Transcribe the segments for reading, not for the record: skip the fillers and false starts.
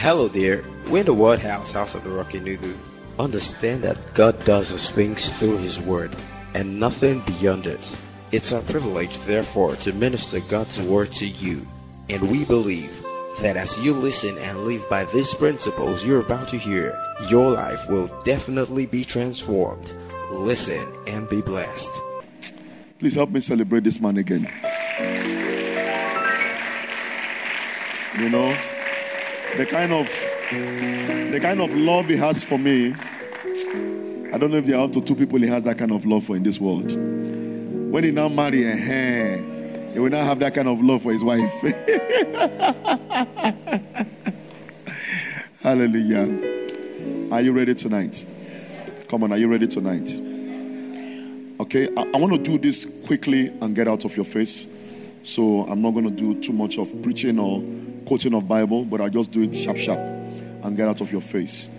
Hello there, we're in the Word House of the Rocky Nugu. Understand that God does His things through His Word, and nothing beyond it. It's our privilege, therefore, to minister God's Word to you. And we believe that as you listen and live by these principles you're about to hear, your life will definitely be transformed. Listen and be blessed. Please help me celebrate this man again. You know, the kind of love he has for me, I don't know if there are up to two people he has that kind of love for in this world. When he now marry, he will not have that kind of love for his wife. Hallelujah. Are you ready tonight? Come on, are you ready tonight? Okay, I want to do this quickly and get out of your face. So I'm not going to do too much of preaching or quoting of Bible, but I'll just do it sharp and get out of your face.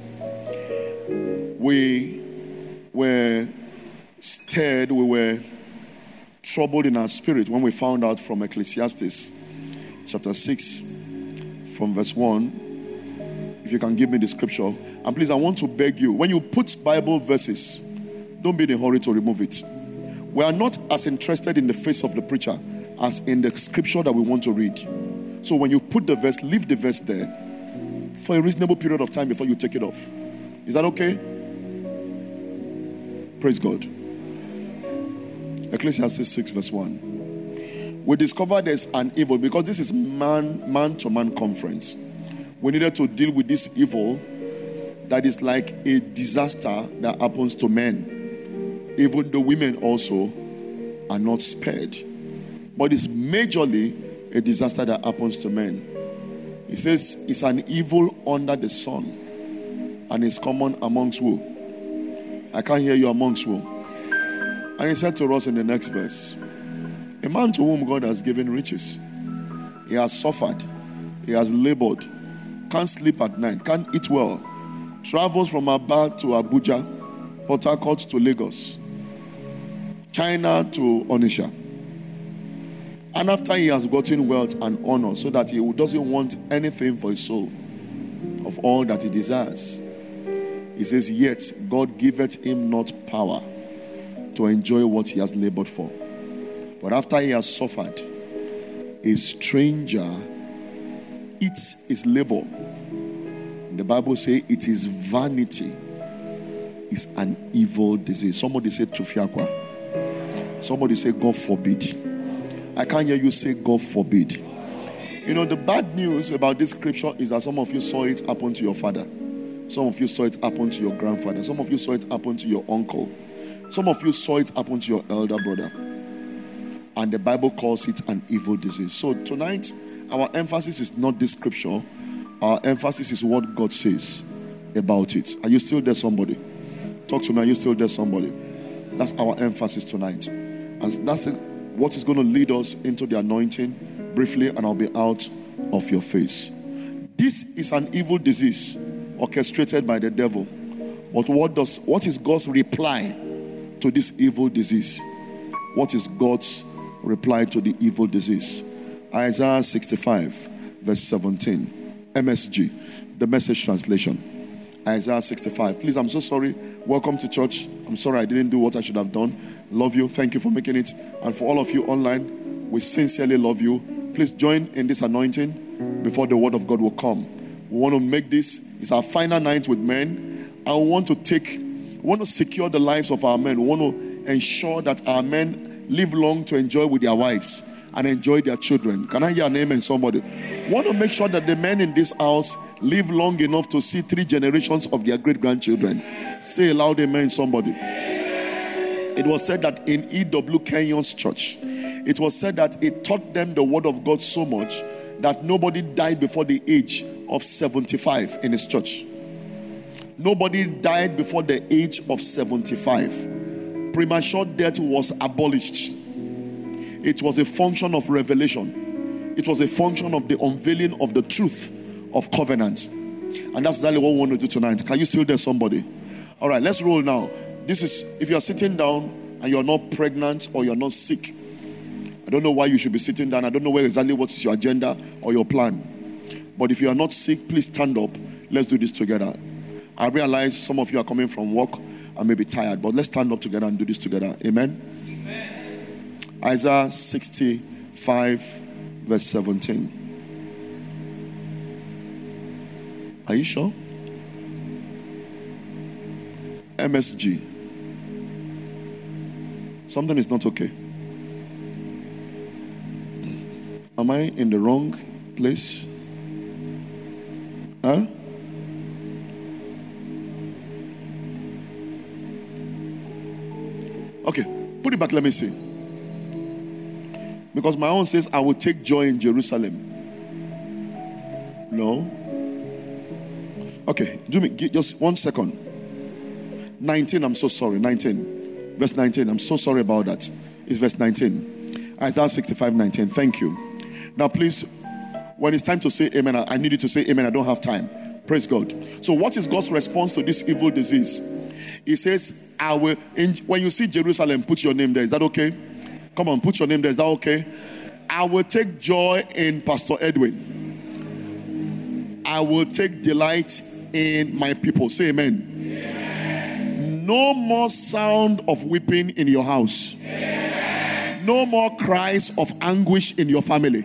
We were stirred, we were troubled in our spirit when we found out from Ecclesiastes chapter 6 from verse 1. If you can give me the scripture. And please, I want to beg you, when you put Bible verses, don't be in a hurry to remove it. We are not as interested in the face of the preacher as in the scripture that we want to read. So when you put the verse, leave the verse there for a reasonable period of time before you take it off. Is that okay? Praise God. Ecclesiastes 6 verse 1. We discovered there's an evil, because this is man-to-man conference. We needed to deal with this evil that is like a disaster that happens to men. Even the women also are not spared. But it's majorly a disaster that happens to men. It says it's an evil under the sun, and it's common amongst who? I can't hear you, amongst who? And he said to us in the next verse, a man to whom God has given riches, he has suffered, he has labored, can't sleep at night, can't eat well, travels from Aba to Abuja, Port Harcourt to Lagos, China to Onitsha. And after he has gotten wealth and honor, so that he doesn't want anything for his soul of all that he desires, he says, yet God giveth him not power to enjoy what he has labored for. But after he has suffered, a stranger eats his labor. And the Bible says it is vanity. It's an evil disease. Somebody say tufiakwa. Somebody say God forbid. I can't hear you say God forbid. You know, the bad news about this scripture is that some of you saw it happen to your father. Some of you saw it happen to your grandfather. Some of you saw it happen to your uncle. Some of you saw it happen to your elder brother. And the Bible calls it an evil disease. So tonight, our emphasis is not this scripture. Our emphasis is what God says about it. Are you still there, somebody? Talk to me. Are you still there, somebody? That's our emphasis tonight. And that's what is going to lead us into the anointing briefly, and I'll be out of your face. This is an evil disease orchestrated by the devil. But what is God's reply to this evil disease? What is God's reply to the evil disease? Isaiah 65 verse 17, MSG, the Message translation. Isaiah 65. Please, I'm so sorry. Welcome to church. I'm sorry I didn't do what I should have done. Love you. Thank you for making it. And for all of you online, we sincerely love you. Please join in this anointing before the word of God will come. We want to make this, it's our final night with men. I want to secure the lives of our men. We want to ensure that our men live long to enjoy with their wives and enjoy their children. Can I hear an amen, somebody? Want to make sure that the men in this house live long enough to see 3 generations of their great-grandchildren. Say a loud amen, somebody. It was said that in E.W. Kenyon's church, it was said that it taught them the word of God so much that nobody died before the age of 75 in his church. Nobody died before the age of 75. Premature death was abolished. It was a function of revelation. It was a function of the unveiling of the truth of covenant. And that's exactly what we want to do tonight. Can you still there, somebody? All right, let's roll now. This is, if you're sitting down and you're not pregnant or you're not sick, I don't know why you should be sitting down. I don't know exactly what is your agenda or your plan. But if you are not sick, please stand up. Let's do this together. I realize some of you are coming from work and may be tired, but let's stand up together and do this together. Amen? Amen. Isaiah 65 verse 17. Are you sure? MSG. Something is not okay. Am I in the wrong place? Huh? Okay, put it back, let me see. Because my own says, I will take joy in Jerusalem. No. Okay, do me just 1 second. 19, I'm so sorry. 19. Verse 19, I'm so sorry about that. It's verse 19. Isaiah 65, 19. Thank you. Now please, when it's time to say amen, I need you to say amen. I don't have time. Praise God. So what is God's response to this evil disease? He says, I will, when you see Jerusalem, put your name there. Is that okay? Come on, put your name there. Is that okay? I will take joy in Pastor Edwin. I will take delight in my people. Say amen. No more sound of weeping in your house. No more cries of anguish in your family.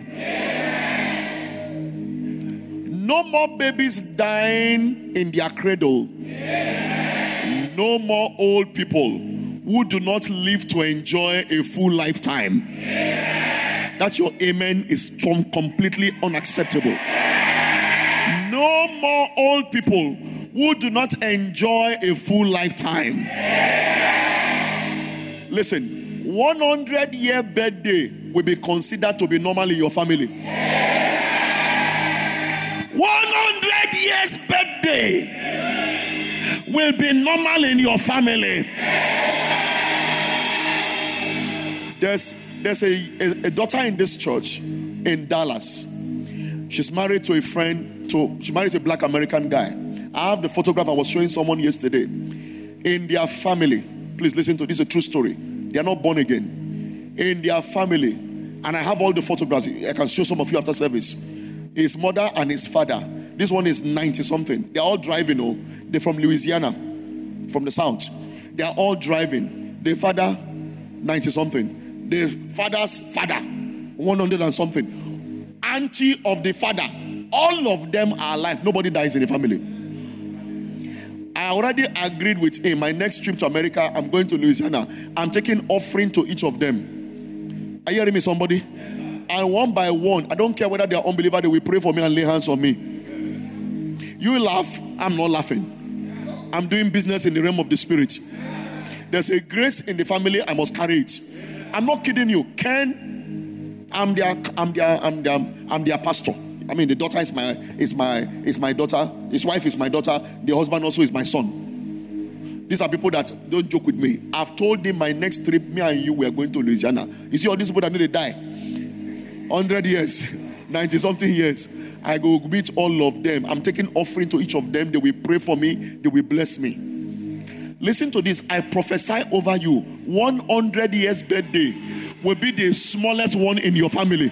No more babies dying in their cradle. No more old people who do not live to enjoy a full lifetime. That your amen is completely unacceptable. No more old people who do not enjoy a full lifetime. Listen, 100-year birthday will be considered to be normal in your family. 100 years birthday will be normal in your family. There's a daughter in this church in Dallas. She's married to a Black American guy. I have the photograph I was showing someone yesterday. In their family, please listen to this, is a true story. They are not born again. In their family, and I have all the photographs. I can show some of you after service. His mother and his father. This one is 90 something. They're all driving. They're from Louisiana, from the south. They are all driving. The father, 90 something. The father's father, 100 and something. Auntie of the father. All of them are alive. Nobody dies in the family. I already agreed with him. My next trip to America, I'm going to Louisiana. I'm taking offering to each of them. Are you hearing me, somebody? Yes. And one by one, I don't care whether they are unbelievers, they will pray for me and lay hands on me. You laugh, I'm not laughing. I'm doing business in the realm of the spirit. There's a grace in the family, I must carry it. I'm not kidding you. Ken, I'm their pastor. I mean, the daughter is my daughter. His wife is my daughter. The husband also is my son. These are people that don't joke with me. I've told him my next trip, me and you, we are going to Louisiana. You see all these people that need to die. 100 years, 90 something years. I go meet all of them. I'm taking offering to each of them. They will pray for me. They will bless me. Listen to this. I prophesy over you. 100 years birthday will be the smallest one in your family.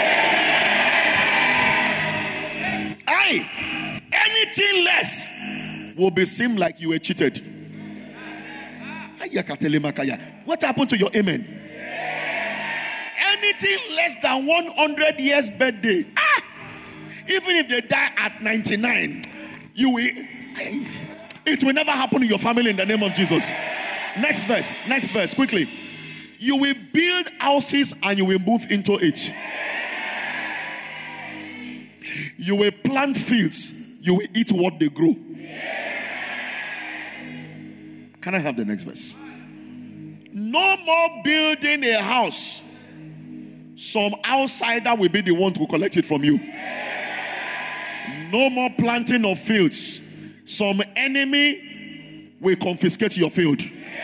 Anything less will be seem like you were cheated. What happened to your amen? Anything less than 100 years birthday, even if they die at 99, it will never happen in your family in the name of Jesus. Next verse, quickly. You will build houses and you will move into it. You will plant fields. You will eat what they grow. Can I have the next verse? No more building a house. Some outsider will be the one to collect it from you. No more planting of fields. Some enemy will confiscate your field.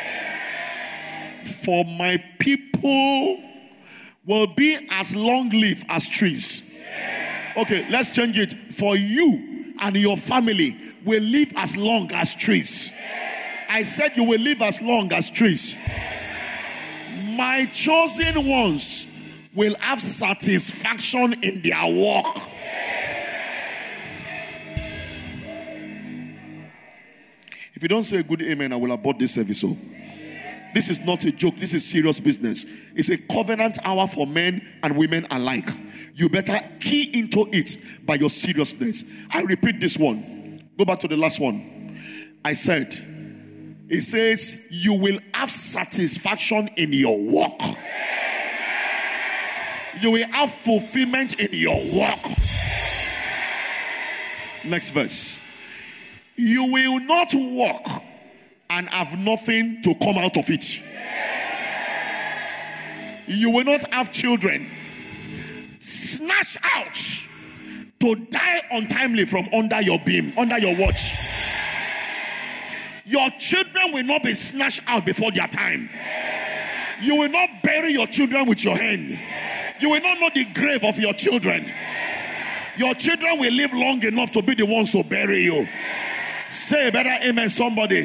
For my people will be as long-lived as trees. Okay, let's change it. For you and your family will live as long as trees. I said you will live as long as trees. My chosen ones will have satisfaction in their work. If you don't say a good amen, I will abort this service. So this is not a joke. This is serious business. It's a covenant hour for men and women alike. You better key into it by your seriousness. I repeat this one. Go back to the last one. I said, it says, you will have satisfaction in your work. You will have fulfillment in your work. Next verse. You will not work and have nothing to come out of it. You will not have children snatched out to die untimely from under your beam, under your watch. Your children will not be snatched out before their time. You will not bury your children with your hand. You will not know the grave of your children. Your children will live long enough to be the ones to bury you. Say a better amen, somebody.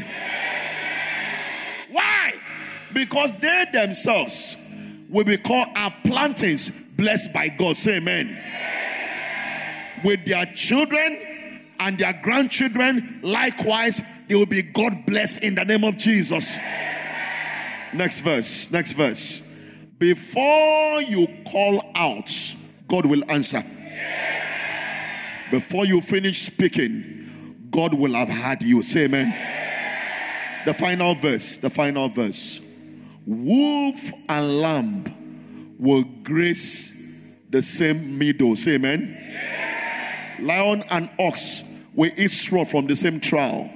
Why? Because they themselves will be called our plantings blessed by God. Say amen. With their children and their grandchildren, likewise, they will be God blessed in the name of Jesus. Next verse. Next verse. Before you call out, God will answer. Before you finish speaking, God will have heard you. Say amen. The final verse. The final verse. Wolf and lamb will graze the same meadow. Say amen. Lion and ox will eat straw from the same trough.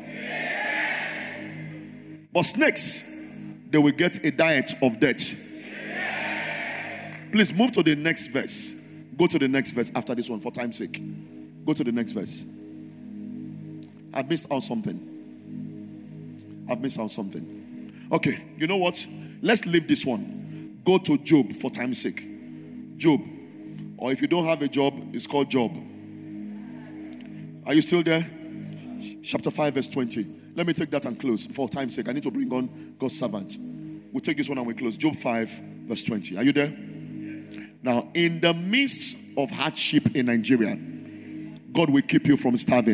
But snakes, they will get a diet of death. Please move to the next verse. Go to the next verse after this one for time's sake. Go to the next verse. I've missed out something. I've missed out something. Okay, you know what? Let's leave this one. Go to Job for time's sake. Job. Or if you don't have a job, it's called Job. Are you still there? Chapter 5 verse 20. Let me take that and close for time's sake. I need to bring on God's servant. We'll take this one and we close. Job 5 verse 20. Are you there? Now, in the midst of hardship in Nigeria, God will keep you from starving.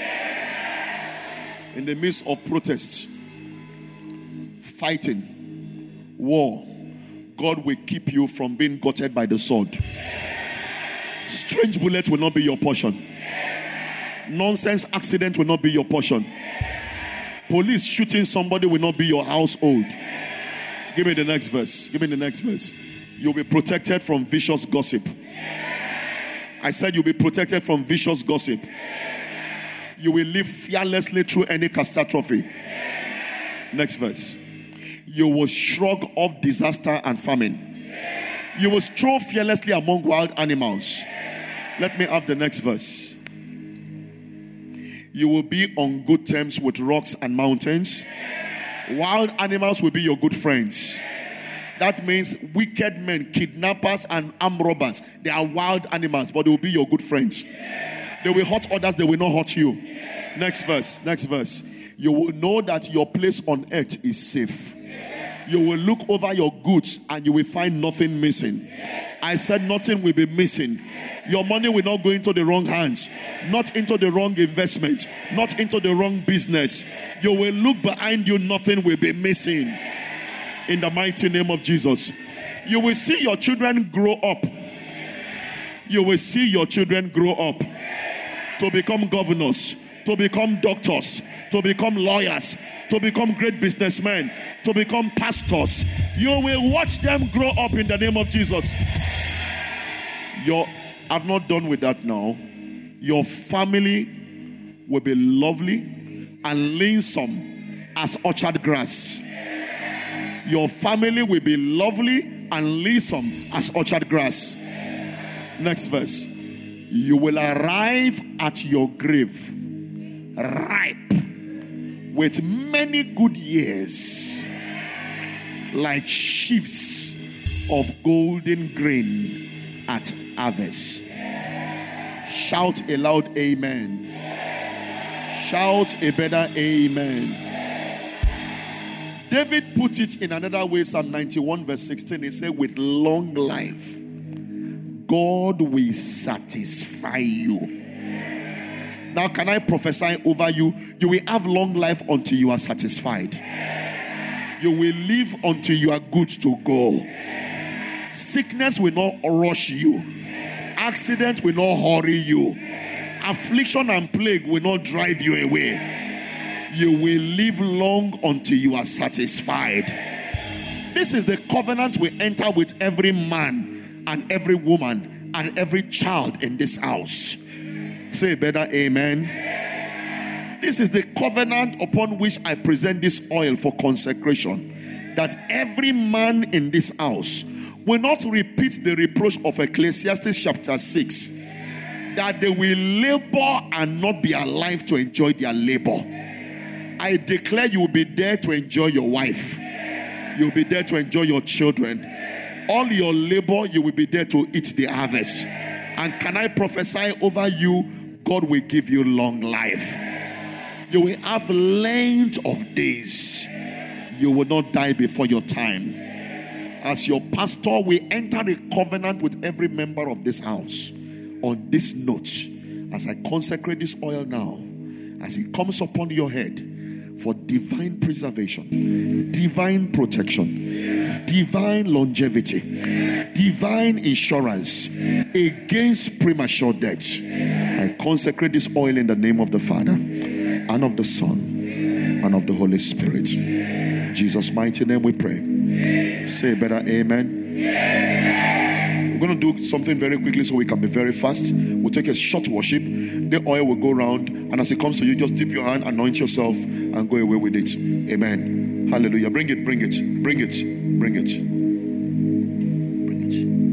In the midst of protests, fighting, war, God will keep you from being gutted by the sword. Strange bullets will not be your portion. Nonsense accident will not be your portion. Police shooting somebody will not be your household. Give me the next verse. Give me the next verse. You'll be protected from vicious gossip. I said you'll be protected from vicious gossip. You will live fearlessly through any catastrophe. Next verse. You will shrug off disaster and famine. You will stroll fearlessly among wild animals. Let me have the next verse. You will be on good terms with rocks and mountains. Wild animals will be your good friends. That means wicked men, kidnappers and armed robbers, they are wild animals, but they will be your good friends. They will hurt others, they will not hurt you. Next verse. Next verse. You will know that your place on earth is safe. You will look over your goods and you will find nothing missing. I said nothing will be missing. Your money will not go into the wrong hands, not into the wrong investment, not into the wrong business. You will look behind you, nothing will be missing. In the mighty name of Jesus. You will see your children grow up. You will see your children grow up to become governors, to become doctors, to become lawyers, to become great businessmen, to become pastors. You will watch them grow up in the name of Jesus. I'm not done with that now. Your family will be lovely and leansome as orchard grass. Your family will be lovely and leansome as orchard grass. Next verse. You will arrive at your grave ripe with many good years, like sheaves of golden grain at harvest. Shout a loud amen. Shout a better amen. David put it in another way. Psalm 91 verse 16. He said, with long life, God will satisfy you Now, can I prophesy over you? You will have long life until you are satisfied. You will live until you are good to go. Sickness will not rush you. Accident will not hurry you. Affliction and plague will not drive you away. You will live long until you are satisfied. This is the covenant we enter with every man and every woman and every child in this house. Say better amen. This is the covenant upon which I present this oil for consecration, that every man in this house will not repeat the reproach of Ecclesiastes chapter 6, that they will labor and not be alive to enjoy their labor. I declare you will be there to enjoy your wife. You will be there to enjoy your children. All your labor, you will be there to eat the harvest. And can I prophesy over you, God will give you long life. You will have length of days. You will not die before your time. As your pastor, we enter a covenant with every member of this house on this note. As I consecrate this oil now, as it comes upon your head, for divine preservation, divine protection, divine longevity, divine insurance against premature death. I consecrate this oil in the name of the Father and of the Son and of the Holy Spirit. In Jesus' mighty name we pray. Say better amen. We're going to do something very quickly so we can be very fast. We'll take a short worship. The oil will go around, and as it comes to you, just dip your hand, anoint yourself, and go away with it. Amen. Hallelujah. Bring it, bring it, bring it, bring it. Bring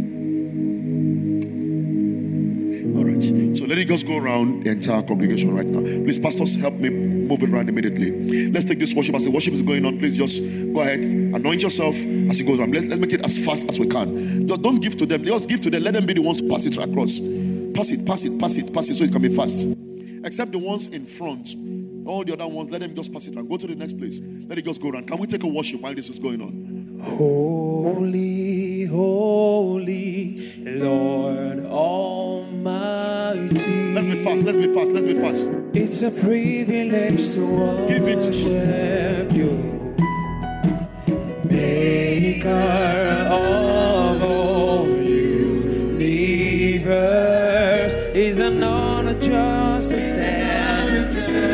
it. All right. So let it just go around the entire congregation right now. Please, pastors, help me move it around immediately. Let's take this worship. As the worship is going on, please just go ahead, anoint yourself as it goes around. Let's make it as fast as we can. Don't give to them. Just give to them. Let them be the ones to pass it across. Pass it, pass it, pass it, pass it, so it can be fast. Except the ones in front. All the other ones, let them just pass it around. Go to the next place. Let it just go around. Can we take a worship while this is going on? Holy, holy, Lord Almighty. Let's be fast, let's be fast, let's be fast. It's a privilege to worship you, Maker of all universe. It's an honor just to stand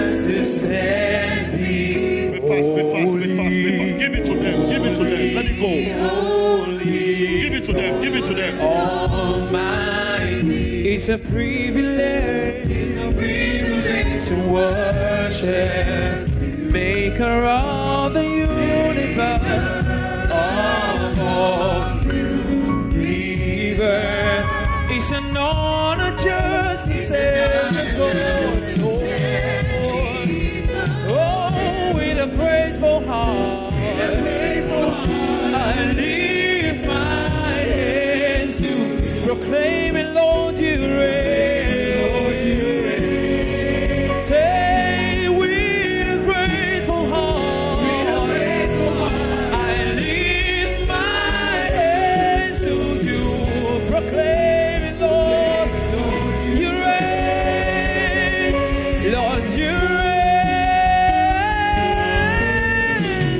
Be fast, be fast, be fast, be fast. Give it to them, give it to them. Let it go. Give it to them, give it to them. Almighty. It's a privilege to worship Maker of the universe, of all universe. It's an honor just to stand before you, oh, with a grateful heart, I lift my hands to proclaim it, Lord, you reign. Say, with a grateful heart, I lift my hands to you, proclaim it, Lord, you reign, Lord, you reign,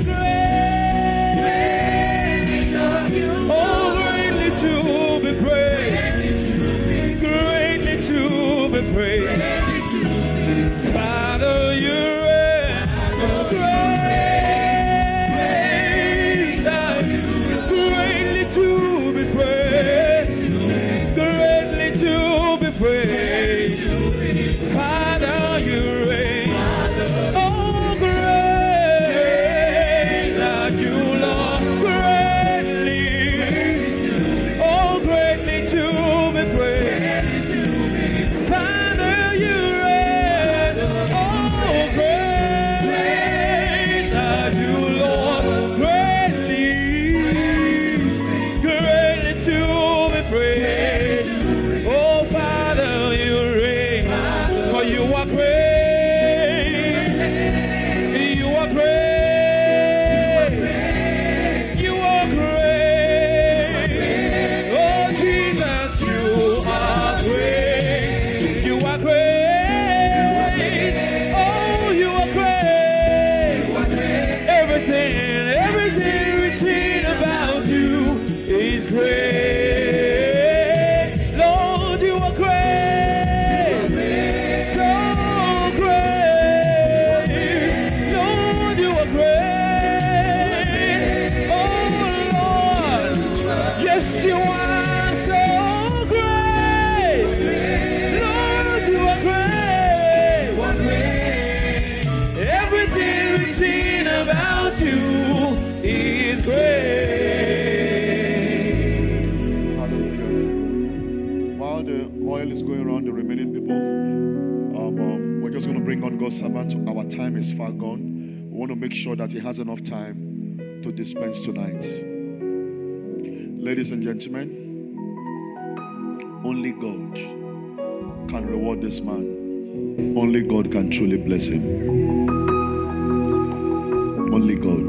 great, oh, greatly to be praised, greatly to be praised. Father, you reign, great are you, greatly to be praised, greatly to be praised. Father, you reign, oh, great are you, Lord, greatly, oh, greatly to be praised. Father, you reign, oh, great are you, Lord, greatly, greatly to be praised. Oh, Father, you reign, for you are great, you are great, you are great. Oh, Jesus, you are great, you are great, remaining people. We're just going to bring on God's servant. Our time is far gone. We want to make sure that he has enough time to dispense tonight. Ladies and gentlemen, only God can reward this man. Only God can truly bless him. Only God.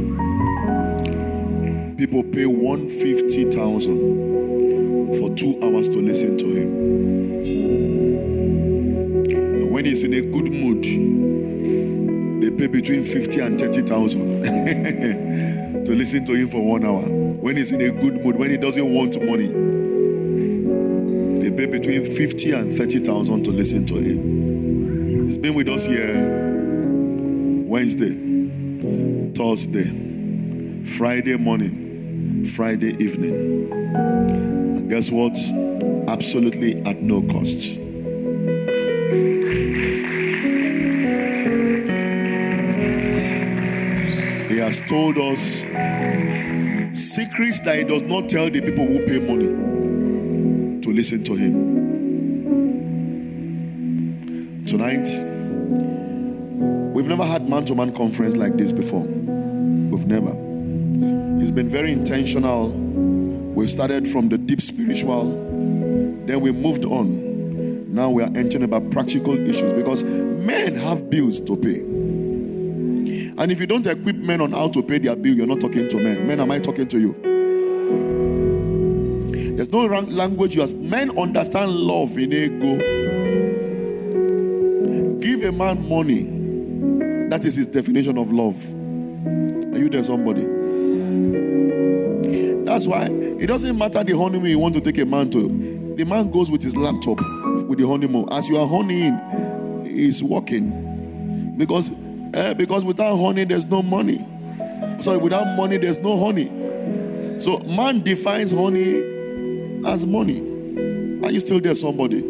People pay 150,000 for 2 hours to listen to him. And when he's in a good mood, they pay between 50 and 30,000 to listen to him for 1 hour. When he's in a good mood, when he doesn't want money, they pay between 50 and 30,000 to listen to him. He's been with us here Wednesday, Thursday, Friday morning, Friday evening. And guess what? Absolutely at no cost. He has told us secrets that he does not tell the people who pay money to listen to him. Tonight, we've never had man-to-man conference like this before. We've never. It's been very intentional. We started from the deep spiritual, then we moved on. Now we are entering about practical issues because men have bills to pay. And if you don't equip men on how to pay their bill, you're not talking to men. Men, am I talking to you? There's no language you ask. Men understand love in ego. Give a man money. That is his definition of love. Are you there, somebody? That's why it doesn't matter the honeymoon you want to take a man to. The man goes with his laptop with the honeymoon. As you are honeying, he's working. Because without honey, there's no money. Sorry, without money, there's no honey. So man defines honey as money. Are you still there, somebody?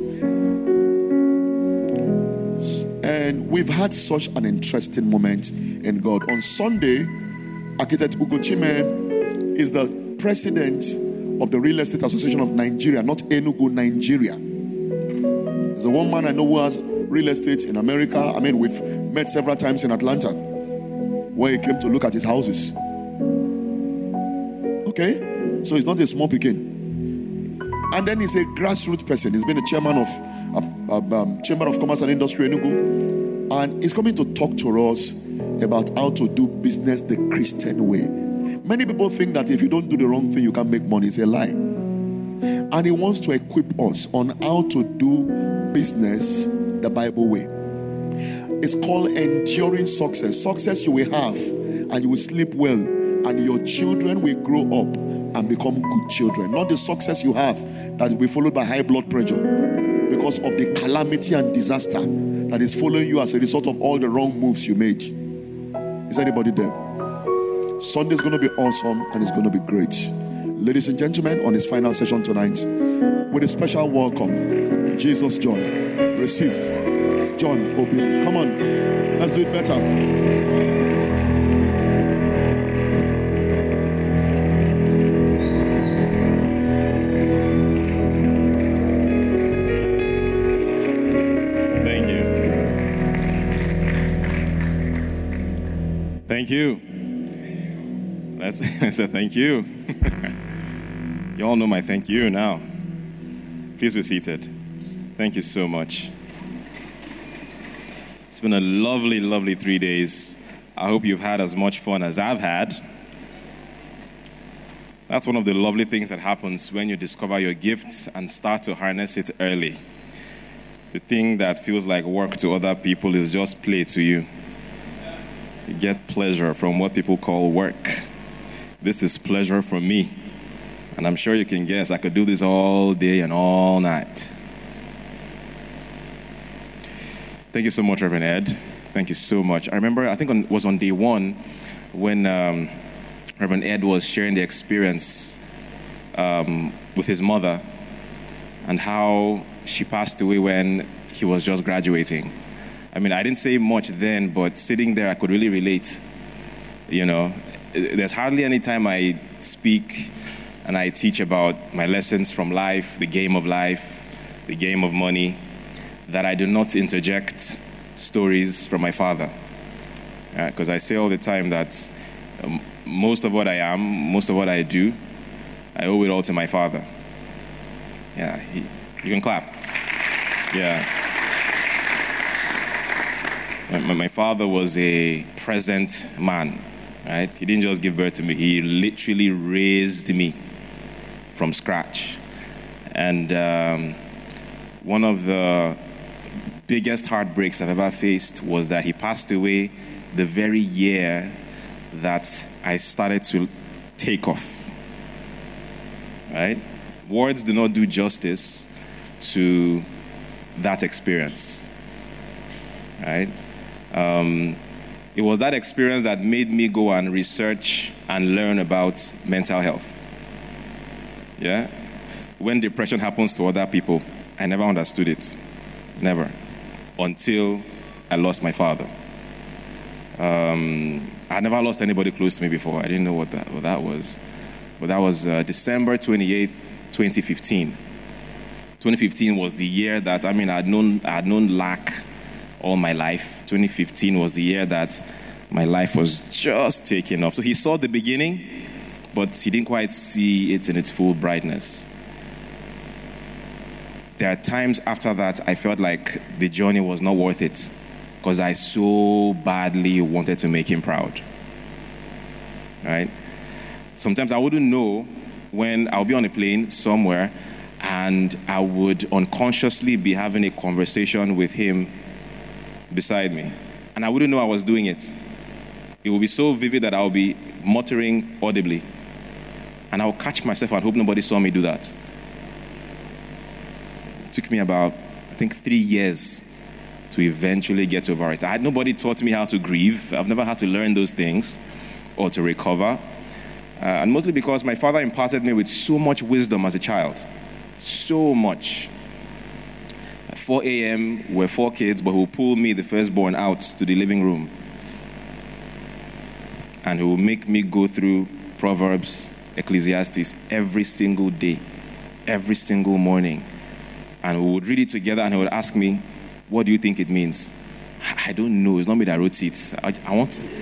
And we've had such an interesting moment in God. On Sunday, Architect Ugochime is the president of the Real Estate Association of Nigeria, not Enugu, Nigeria. There's a one man I know who has real estate in America. I mean, we've met several times in Atlanta where he came to look at his houses. Okay? So he's not a small pikin. And then he's a grassroots person. He's been a chairman of Chamber of Commerce and Industry Enugu. And he's coming to talk to us about how to do business the Christian way. Many people think that if you don't do the wrong thing, you can't make money. It's a lie. And he wants to equip us on how to do business the Bible way. It's called enduring success. Success you will have, and you will sleep well, and your children will grow up and become good children. Not the success you have that will be followed by high blood pressure because of the calamity and disaster that is following you as a result of all the wrong moves you made. Is anybody there? Sunday is going to be awesome and it's going to be great. Ladies and gentlemen, on his final session tonight, with a special welcome, Jesus John. Receive John Obi. Come on, let's do it better. Thank you. I said thank you. You all know my thank you now. Please be seated. Thank you so much. It's been a lovely, lovely 3 days. I hope you've had as much fun as I've had. That's one of the lovely things that happens when you discover your gifts and start to harness it early. The thing that feels like work to other people is just play to you. You get pleasure from what people call work. This is pleasure from me. And I'm sure you can guess I could do this all day and all night. Thank you so much, Reverend Ed. Thank you so much. I remember, I think it was on day one when Reverend Ed was sharing the experience with his mother and how she passed away when he was just graduating. I mean, I didn't say much then, but sitting there, I could really relate. You know, there's hardly any time I speak and I teach about my lessons from life, the game of life, the game of money, that I do not interject stories from my father. Because I say all the time that most of what I am, most of what I do, I owe it all to my father. Yeah, you can clap. Yeah. My father was a present man, right? He didn't just give birth to me. He literally raised me from scratch. And one of the biggest heartbreaks I've ever faced was that he passed away the very year that I started to take off, right? Words do not do justice to that experience, right? It was that experience that made me go and research and learn about mental health. Yeah? When depression happens to other people, I never understood it. Never. Until I lost my father. I never lost anybody close to me before. I didn't know what that was. But that was December 28th, 2015. 2015 was the year that, I had known lack all my life. 2015 was the year that my life was just taking off. So he saw the beginning, but he didn't quite see it in its full brightness. There are times after that I felt like the journey was not worth it because I so badly wanted to make him proud. Right? Sometimes I wouldn't know when I'll be on a plane somewhere and I would unconsciously be having a conversation with him beside me. And I wouldn't know I was doing it. It would be so vivid that I'll be muttering audibly. And I'll catch myself and hope nobody saw me do that. It took me about, 3 years to eventually get over it. Nobody taught me how to grieve. I've never had to learn those things or to recover. And mostly because my father imparted me with so much wisdom as a child. So much. At 4 a.m., we're 4 kids, but he will pull me, the firstborn, out to the living room. And he will make me go through Proverbs, Ecclesiastes every single day, every single morning. And we would read it together and he would ask me, what do you think it means? I don't know. It's not me that wrote it. I want to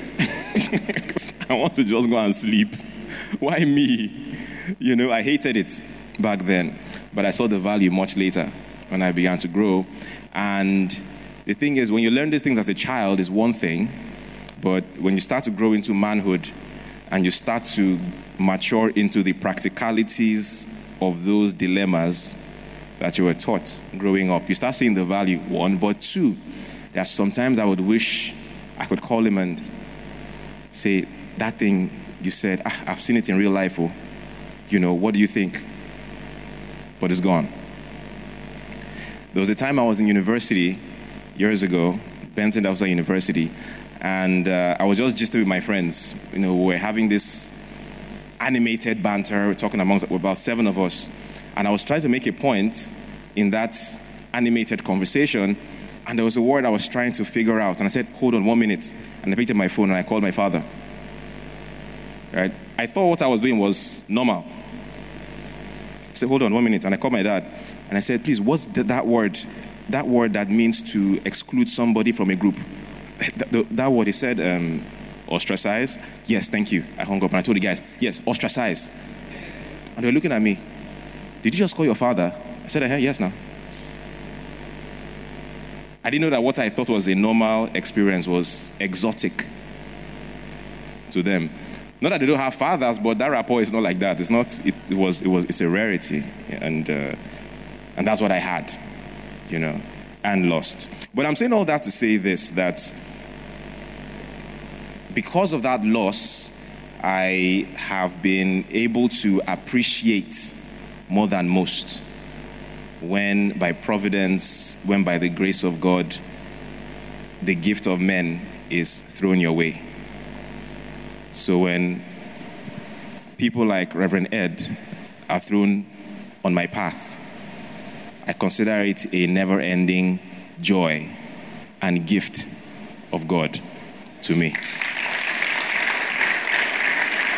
I want to just go and sleep. Why me? I hated it back then. But I saw the value much later when I began to grow. And the thing is, when you learn these things as a child is one thing, but when you start to grow into manhood and you start to mature into the practicalities of those dilemmas that you were taught growing up, you start seeing the value, one. But two, there are sometimes I would wish I could call him and say, that thing you said, I've seen it in real life. What do you think? But it's gone. There was a time I was in university years ago, Benson Dawson University, and I was just gisting with my friends. We were having this animated banter, we're talking amongst about 7 of us. And I was trying to make a point in that animated conversation, and there was a word I was trying to figure out. And I said, hold on 1 minute. And I picked up my phone and I called my father. Right? I thought what I was doing was normal. I said, hold on 1 minute. And I called my dad. And I said, please, what's that word? That word that means to exclude somebody from a group. That word, he said, ostracize. Yes, thank you. I hung up and I told the guys, yes, ostracize. And they were looking at me. Did you just call your father? I said, yes, now. I didn't know that what I thought was a normal experience was exotic to them. Not that they don't have fathers, but that rapport is not like that. It's not. It's a rarity, and that's what I had, and lost. But I'm saying all that to say this: that because of that loss, I have been able to appreciate more than most when by providence, when by the grace of God, the gift of men is thrown your way. So when people like Reverend Ed are thrown on my path, I consider it a never-ending joy and gift of God to me.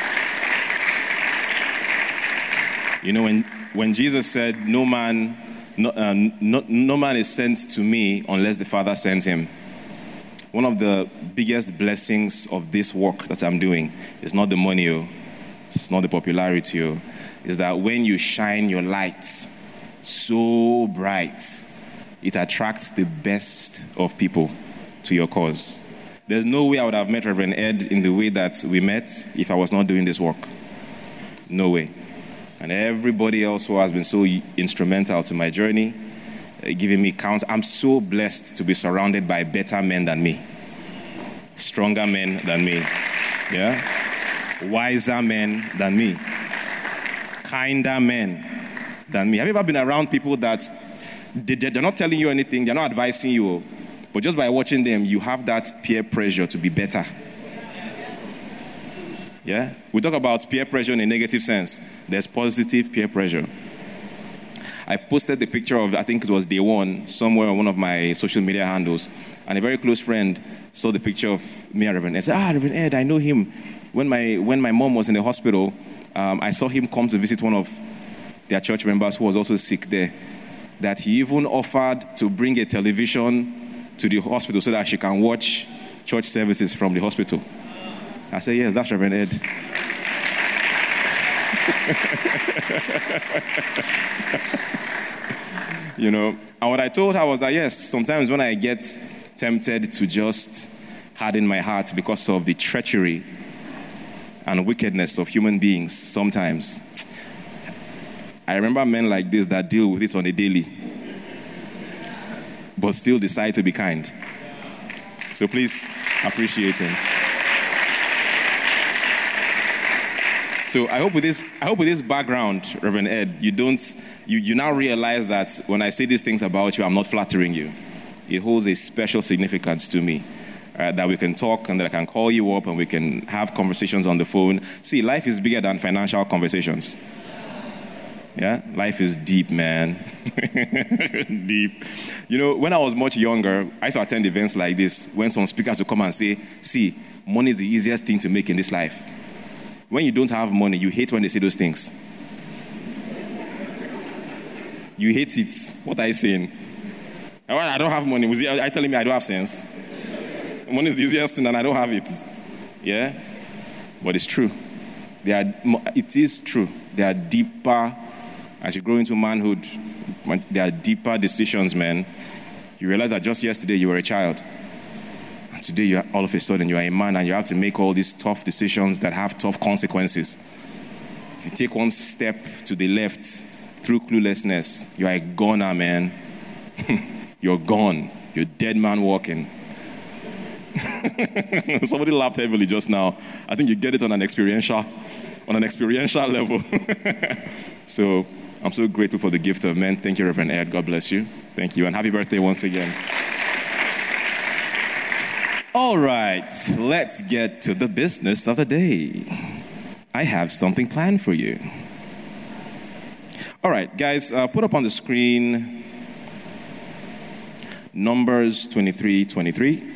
When Jesus said, no man no man is sent to me unless the Father sends him. One of the biggest blessings of this work that I'm doing is not the money, it's not the popularity, is that when you shine your light so bright, it attracts the best of people to your cause. There's no way I would have met Reverend Ed in the way that we met if I was not doing this work. No way. And everybody else who has been so instrumental to my journey, giving me count. I'm so blessed to be surrounded by better men than me. Stronger men than me. Yeah? Wiser men than me. Kinder men than me. Have you ever been around people that they're not telling you anything, they're not advising you, but just by watching them, you have that peer pressure to be better? Yeah? We talk about peer pressure in a negative sense. There's positive peer pressure. I posted the picture of, I think it was day one, somewhere on one of my social media handles, and a very close friend saw the picture of me and Reverend Ed. Said, Reverend Ed, I know him. When my mom was in the hospital, I saw him come to visit one of their church members who was also sick there. That he even offered to bring a television to the hospital so that she can watch church services from the hospital. I said, yes, that's Reverend Ed. You know, and what I told her was that, yes, sometimes when I get tempted to just harden my heart because of the treachery and wickedness of human beings, sometimes I remember men like this that deal with it on a daily, but still decide to be kind. So please appreciate him. So I hope with this background, Reverend Ed, you now realize that when I say these things about you, I'm not flattering you. It holds a special significance to me. That we can talk and that I can call you up and we can have conversations on the phone. See, life is bigger than financial conversations. Yeah? Life is deep, man. Deep. You know, when I was much younger, I used to attend events like this when some speakers would come and say, see, money is the easiest thing to make in this life. When you don't have money, you hate when they say those things. You hate it. What are you saying? I don't have money. Are you telling me I don't have sense? Money is the easiest thing and I don't have it. Yeah? But it's true. It is true. There are deeper, as you grow into manhood, there are deeper decisions, man. You realize that just yesterday you were a child. And today, all of a sudden, you are a man and you have to make all these tough decisions that have tough consequences. If you take one step to the left through cluelessness, you are a goner, man. You're gone. You're a dead man walking. Somebody laughed heavily just now. I think you get it on an experiential level. So I'm so grateful for the gift of men. Thank you, Reverend Ed. God bless you. Thank you, and happy birthday once again. All right, let's get to the business of the day. I have something planned for you. All right, guys, put up on the screen Numbers 23:23.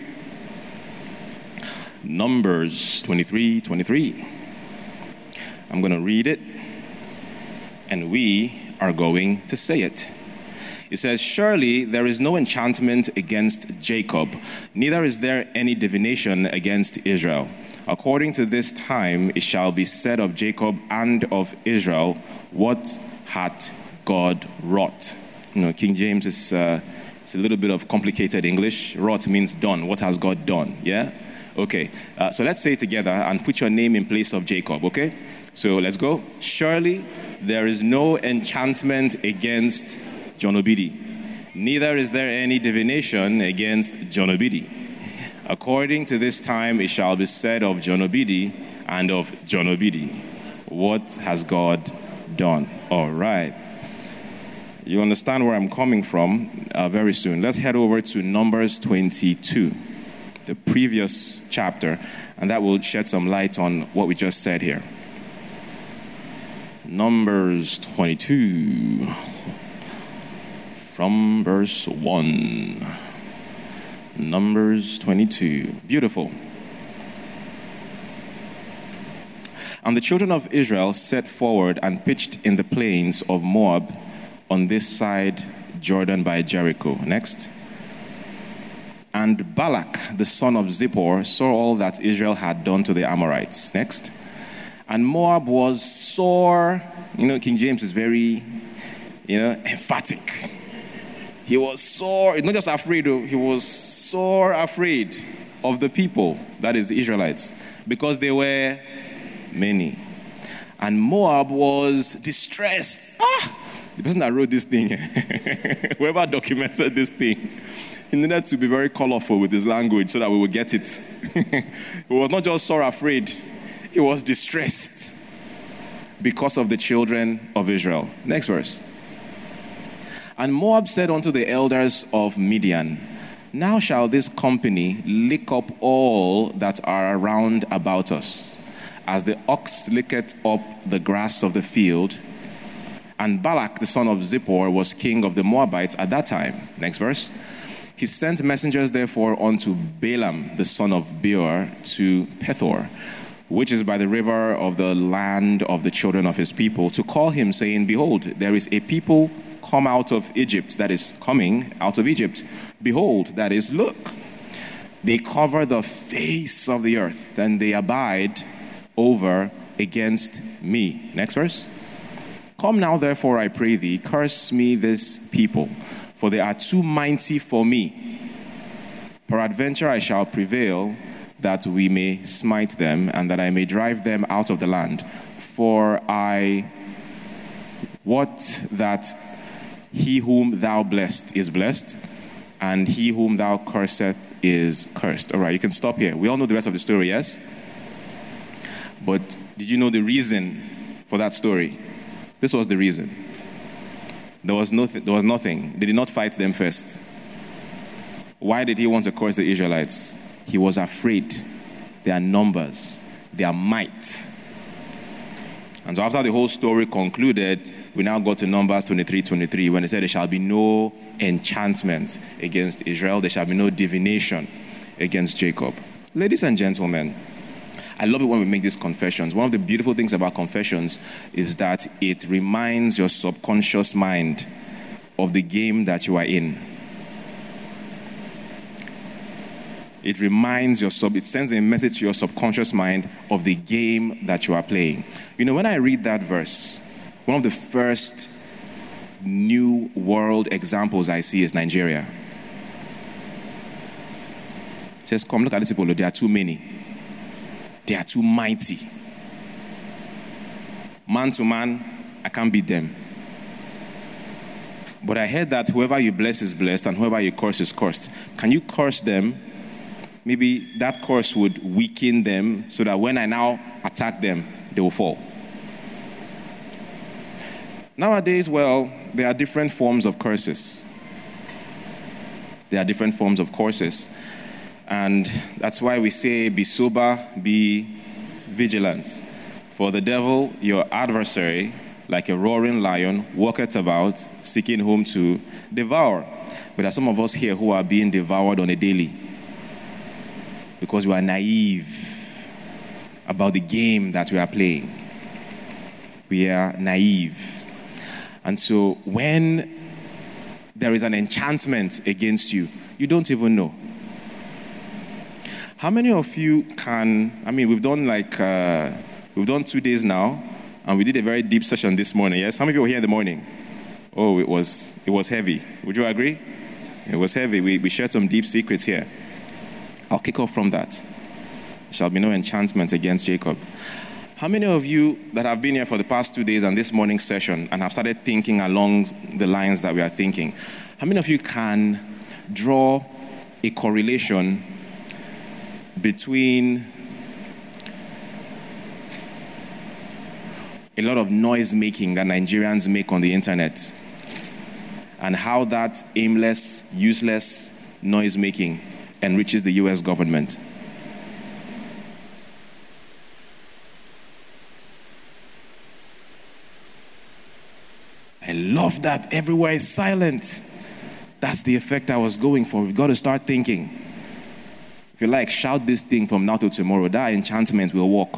Numbers 23:23. I'm going to read it, and we are going to say it. It says, surely there is no enchantment against Jacob, neither is there any divination against Israel. According to this time it shall be said of Jacob and of Israel, what hath God wrought? You know, King James is it's a little bit of complicated English. Wrought means done. What has God done? Yeah? Okay. So let's say it together and put your name in place of Jacob, okay? So let's go. Surely there is no enchantment against John Obidi. Neither is there any divination against John Obidi. According to this time it shall be said of John Obidi and of John Obidi, what has God done? All right. You understand where I'm coming from very soon. Let's head over to Numbers 22, the previous chapter, and that will shed some light on what we just said here. Numbers 22, from verse 1. Numbers 22. Beautiful. And the children of Israel set forward and pitched in the plains of Moab on this side Jordan by Jericho. Next. And Balak, the son of Zippor, saw all that Israel had done to the Amorites. Next. And Moab was sore. King James is very, emphatic. He was sore, not just afraid, he was sore afraid of the people, that is the Israelites, because they were many. And Moab was distressed. The person that wrote this thing, whoever documented this thing, he needed to be very colorful with his language so that we would get it. He was not just sore afraid, he was distressed because of the children of Israel. Next verse. And Moab said unto the elders of Midian, now shall this company lick up all that are around about us, as the ox licketh up the grass of the field. And Balak, the son of Zippor, was king of the Moabites at that time. Next verse. He sent messengers, therefore, unto Balaam, the son of Beor, to Pethor, which is by the river of the land of the children of his people, to call him, saying, behold, there is a people come out of Egypt, that is, coming out of Egypt. Behold, that is, look. They cover the face of the earth, and they abide over against me. Next verse. Come now, therefore, I pray thee, curse me this people, for they are too mighty for me. Peradventure I shall prevail, that we may smite them, and that I may drive them out of the land. For I wot that he whom thou blessed is blessed, and he whom thou curseth is cursed. All right, you can stop here. We all know the rest of the story, yes? But did you know the reason for that story? This was the reason. There was nothing. They did not fight them first. Why did he want to curse the Israelites? He was afraid. Their numbers, their might. And so after the whole story concluded, we now go to Numbers 23:23, when it said there shall be no enchantment against Israel, there shall be no divination against Jacob. Ladies and gentlemen, I love it when we make these confessions. One of the beautiful things about confessions is that it reminds your subconscious mind of the game that you are in. It reminds it sends a message to your subconscious mind of the game that you are playing. When I read that verse, one of the first new world examples I see is Nigeria. It says, come look at these people, they are too many. They are too mighty. Man to man, I can't beat them. But I heard that whoever you bless is blessed and whoever you curse is cursed. Can you curse them? Maybe that curse would weaken them so that when I now attack them, they will fall. Nowadays, there are different forms of curses. There are different forms of curses. And that's why we say, be sober, be vigilant. For the devil, your adversary, like a roaring lion, walketh about, seeking whom to devour. But there are some of us here who are being devoured on a daily, because we are naive about the game that we are playing. We are naive. And so when there is an enchantment against you, you don't even know. How many of you we've done 2 days now, and we did a very deep session this morning, yes? How many of you were here in the morning? Oh, it was heavy. Would you agree? It was heavy. We shared some deep secrets here. I'll kick off from that. There shall be no enchantment against Jacob. How many of you that have been here for the past 2 days and this morning's session and have started thinking along the lines that we are thinking, how many of you can draw a correlation between a lot of noise making that Nigerians make on the internet and how that aimless, useless noise making enriches the US government? I love that everywhere is silent. That's the effect I was going for. We've got to start thinking. If you like, shout this thing from now to tomorrow. That enchantment will work.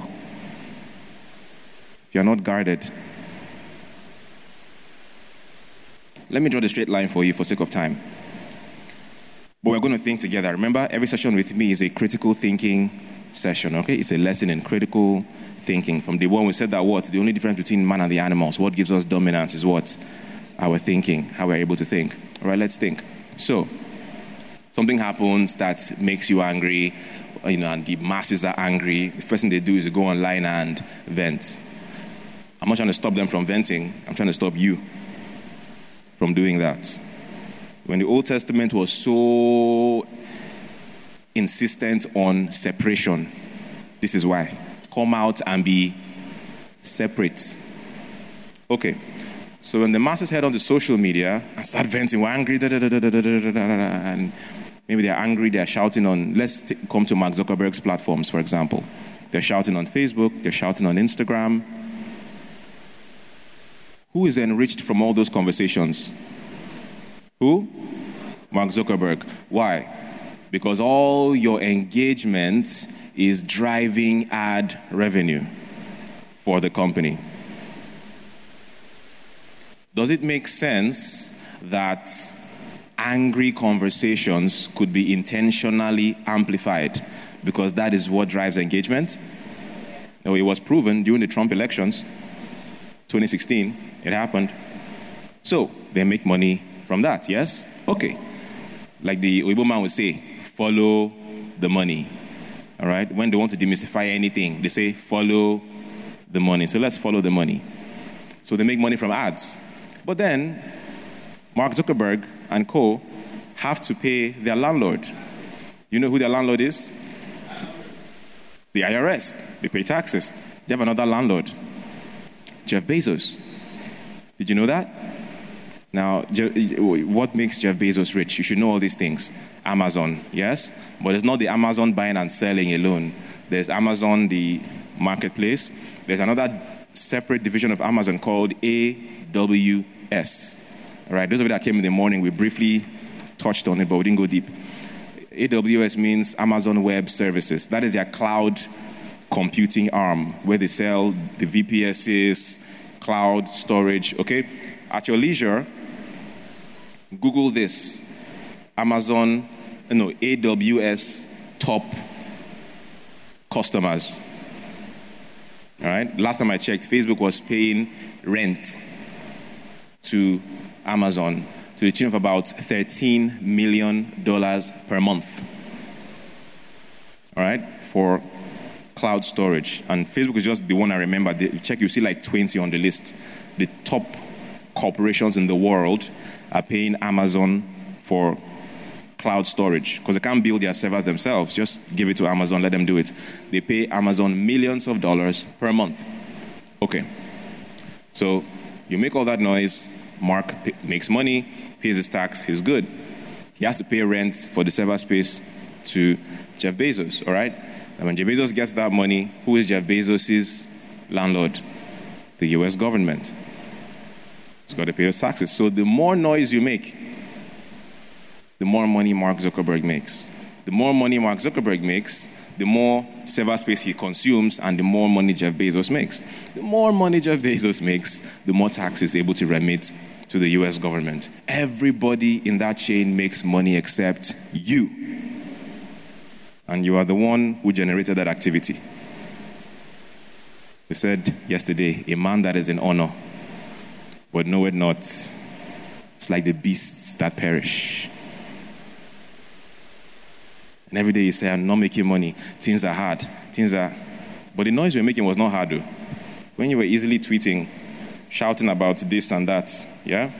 If you're not guarded. Let me draw the straight line for you for sake of time. But we're going to think together. Remember, every session with me is a critical thinking session, okay? It's a lesson in critical thinking. From day one, we said that the only difference between man and the animals, what gives us dominance is what? Our thinking, how we're able to think. All right, let's think. So, something happens that makes you angry, and the masses are angry. The first thing they do is to go online and vent. I'm not trying to stop them from venting. I'm trying to stop you from doing that. When the Old Testament was so insistent on separation, this is why. Come out and be separate. Okay. So when the masses head onto social media and start venting, we're angry, and maybe they're angry, they're shouting on, let's come to Mark Zuckerberg's platforms, for example. They're shouting on Facebook, they're shouting on Instagram. Who is enriched from all those conversations? Who? Mark Zuckerberg. Why? Because all your engagement is driving ad revenue for the company. Does it make sense that angry conversations could be intentionally amplified because that is what drives engagement? No, it was proven during the Trump elections, 2016, it happened. So, they make money from that, yes? Okay. Like the Weibo man would say, follow the money. All right? When they want to demystify anything, they say, follow the money. So let's follow the money. So they make money from ads. But then, Mark Zuckerberg and co. have to pay their landlord. You know who their landlord is? The IRS. They pay taxes. They have another landlord, Jeff Bezos. Did you know that? Now, what makes Jeff Bezos rich? You should know all these things. Amazon, yes? But it's not the Amazon buying and selling alone. There's Amazon, the marketplace. There's another separate division of Amazon called AWS. All right, those of you that came in the morning, we briefly touched on it, but we didn't go deep. AWS means Amazon Web Services. That is their cloud computing arm, where they sell the VPSs, cloud storage, okay? At your leisure, Google this. AWS top customers. All right? Last time I checked, Facebook was paying rent to Amazon to the tune of about $13 million per month. All right? For cloud storage. And Facebook is just the one I remember. Check, you see like 20 on the list. The top corporations in the world are paying Amazon for cloud storage because they can't build their servers themselves. Just give it to Amazon, let them do it. They pay Amazon millions of dollars per month. Okay. So you make all that noise, Mark makes money, pays his tax, he's good. He has to pay rent for the server space to Jeff Bezos, all right? And when Jeff Bezos gets that money, who is Jeff Bezos' landlord? The US government. He's got to pay his taxes. So the more noise you make, the more money Mark Zuckerberg makes. The more money Mark Zuckerberg makes, the more server space he consumes, and the more money Jeff Bezos makes. The more money Jeff Bezos makes, the more tax he's able to remit to the US government. Everybody in that chain makes money except you. And you are the one who generated that activity. We said yesterday, a man that is in honor, but know it not, it's like the beasts that perish. And every day you say, I'm not making money. Things are hard. But the noise you were making was not hard, though. When you were easily tweeting, shouting about this and that, yeah?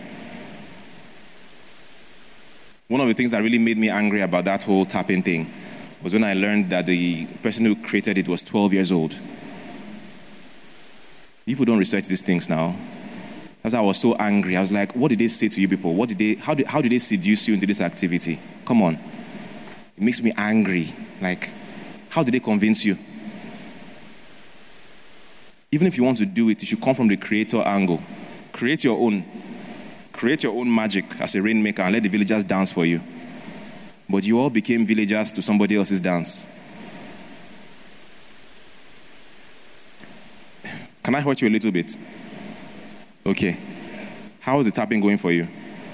One of the things that really made me angry about that whole tapping thing was when I learned that the person who created it was 12 years old. People don't research these things now. That's why I was so angry. I was like, what did they say to you people? How did they seduce you into this activity? Come on. It makes me angry. Like, how did they convince you? Even if you want to do it, you should come from the creator angle. Create your own. Create your own magic as a rainmaker and let the villagers dance for you. But you all became villagers to somebody else's dance. Can I hurt you a little bit? Okay. How is the tapping going for you?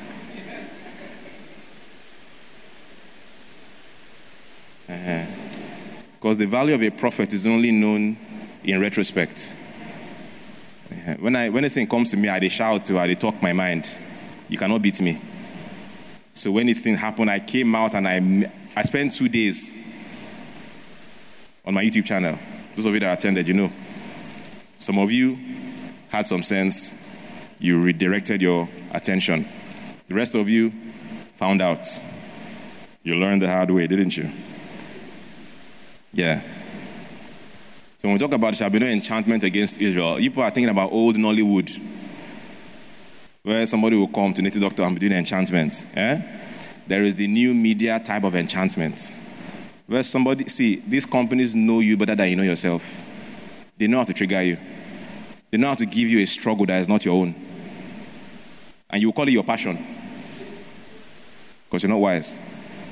Because the value of a prophet is only known in retrospect. When this thing comes to me, I shout to, I talk my mind. You cannot beat me. So when this thing happened, I came out and I spent 2 days on my YouTube channel. Those of you that attended, you know. Some of you had some sense. You redirected your attention. The rest of you found out. You learned the hard way, didn't you? Yeah. So when we talk about there shall be no enchantment against Israel, people are thinking about old Nollywood, where somebody will come to native doctor and be doing enchantments. There is the new media type of enchantment, where somebody, see, these companies know you better than you know yourself. They know how to trigger you. They know how to give you a struggle that is not your own. And you call it your passion, because you're not wise.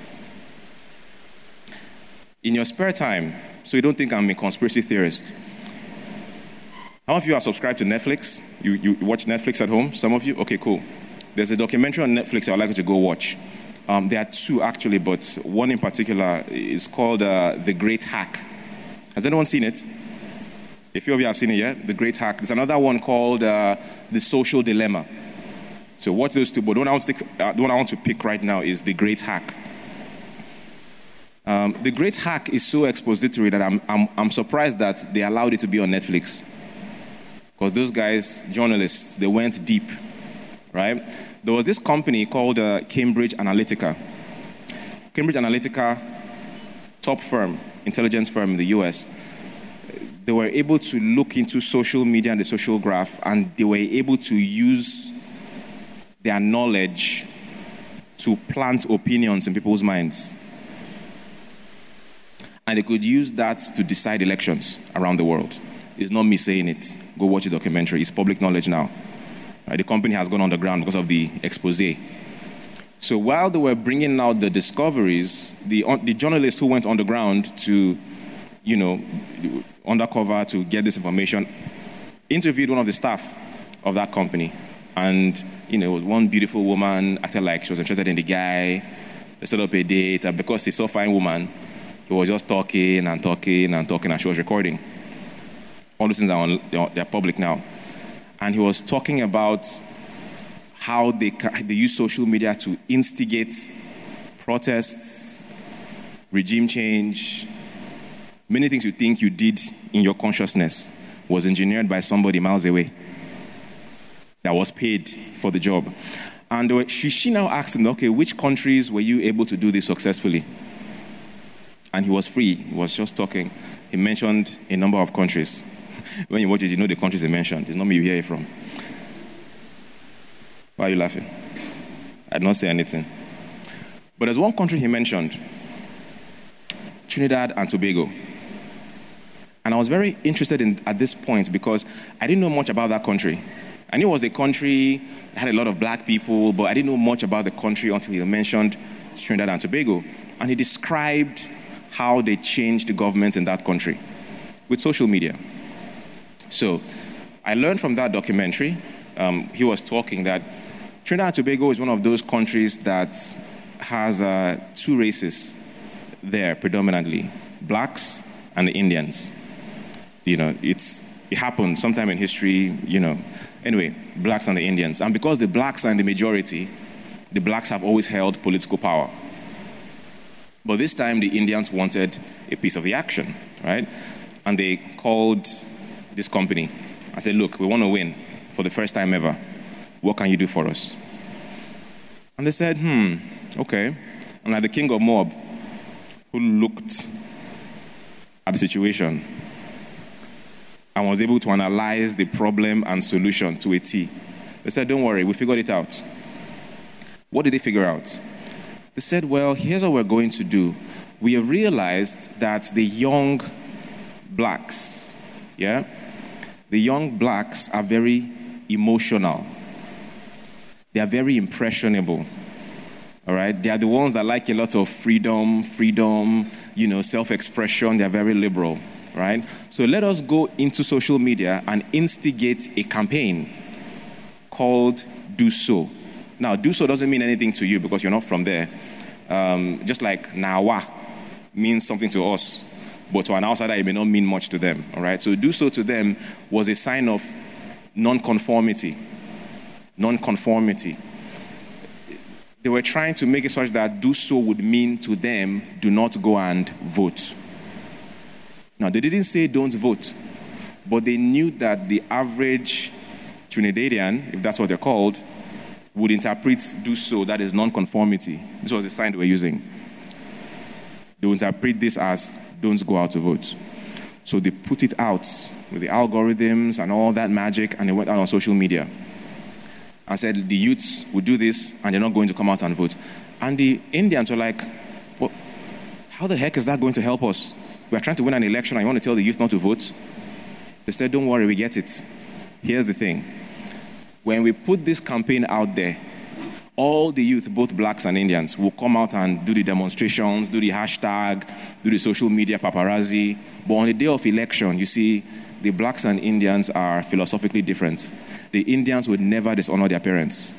In your spare time, so you don't think I'm a conspiracy theorist, how many of you are subscribed to Netflix? You watch Netflix at home? Some of you? Okay, cool. There's a documentary on Netflix I would like you to go watch. There are two actually, but one in particular is called The Great Hack. Has anyone seen it? A few of you have seen it, yeah? The Great Hack. There's another one called The Social Dilemma. So watch those two, but the one I want to pick right now is The Great Hack. The Great Hack is so expository that I'm surprised that they allowed it to be on Netflix. Because those guys, journalists, they went deep, right? There was this company called Cambridge Analytica. Cambridge Analytica, top firm, intelligence firm in the US. They were able to look into social media and the social graph, and they were able to use their knowledge to plant opinions in people's minds. And they could use that to decide elections around the world. It's not me saying it. Go watch the documentary. It's public knowledge now. Right? The company has gone underground because of the expose. So while they were bringing out the discoveries, the journalists who went underground to, undercover to get this information, interviewed one of the staff of that company. And, it was one beautiful woman, acted like she was interested in the guy. They set up a date, and because he's so fine woman, he was just talking, and she was recording. All these things are they're public now. And he was talking about how they use social media to instigate protests, regime change. Many things you think you did in your consciousness was engineered by somebody miles away that was paid for the job. And she now asked him, okay, which countries were you able to do this successfully? And he was free. He was just talking. He mentioned a number of countries. When you watch it, you know the countries he mentioned. It's not me you hear it from. Why are you laughing? I did not say anything. But there's one country he mentioned, Trinidad and Tobago. And I was very interested at this point because I didn't know much about that country. I knew it was a country that had a lot of black people, but I didn't know much about the country until he mentioned Trinidad and Tobago. And he described how they changed the government in that country with social media. So I learned from that documentary, he was talking that Trinidad and Tobago is one of those countries that has two races there predominantly, blacks and the Indians. It happened sometime in history, Anyway, blacks and the Indians. And because the blacks are in the majority, the blacks have always held political power. But this time the Indians wanted a piece of the action, right? And they called this company. I said, look, we want to win for the first time ever. What can you do for us? And they said, okay. And like the king of Moab, who looked at the situation and was able to analyze the problem and solution to a T. They said, don't worry, we figured it out. What did they figure out? They said, well, here's what we're going to do. We have realized that the young blacks, the young blacks are very emotional. They are very impressionable. All right? They are the ones that like a lot of freedom, self-expression. They are very liberal, right? So let us go into social media and instigate a campaign called Do So. Now, Do So doesn't mean anything to you because you're not from there. Just like Nawa. means something to us, but to an outsider it may not mean much to them. All right, so do so to them was a sign of non-conformity. Non-conformity. They were trying to make it such that do so would mean to them, do not go and vote. Now, they didn't say don't vote, but they knew that the average Trinidadian, if that's what they're called, would interpret do so, that is non-conformity. This was the sign they were using. They would interpret this as don't go out to vote. So they put it out with the algorithms and all that magic, and they went out on social media and said the youths will do this and they're not going to come out and vote. And the Indians were like, well, how the heck is that going to help us? We are trying to win an election and you want to tell the youth not to vote? They said, don't worry, we get it. Here's the thing. When we put this campaign out there, all the youth, both blacks and Indians, will come out and do the demonstrations, do the hashtag, do the social media paparazzi. But on the day of election, you see, the blacks and Indians are philosophically different. The Indians would never dishonor their parents.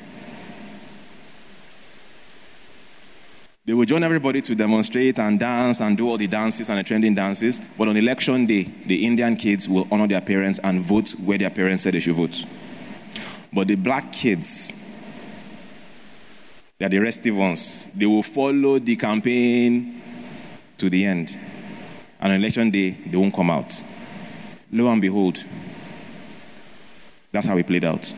They would join everybody to demonstrate and dance and do all the dances and the trending dances. But on election day, the Indian kids will honor their parents and vote where their parents said they should vote. But the black kids, they are the restive ones. They will follow the campaign to the end. And on election day, they won't come out. Lo and behold, that's how it played out.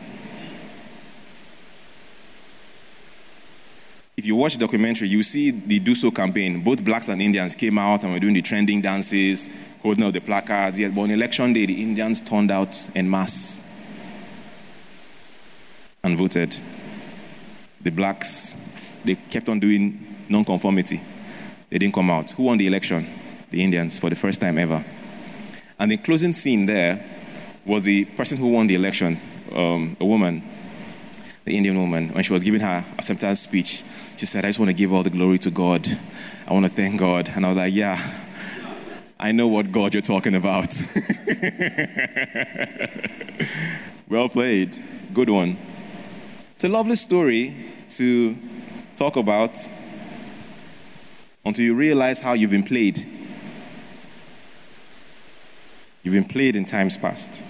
If you watch the documentary, you see the Do So campaign. Both blacks and Indians came out and were doing the trending dances, holding up the placards. But on election day, the Indians turned out en masse and voted. The blacks, they kept on doing non-conformity. They didn't come out. Who won the election? The Indians, for the first time ever. And the closing scene there was the person who won the election, a woman, the Indian woman. When she was giving her acceptance speech, she said, I just want to give all the glory to God. I want to thank God. And I was like, yeah, I know what God you're talking about. Well played. Good one. It's a lovely story to talk about until you realize how you've been played. You've been played in times past.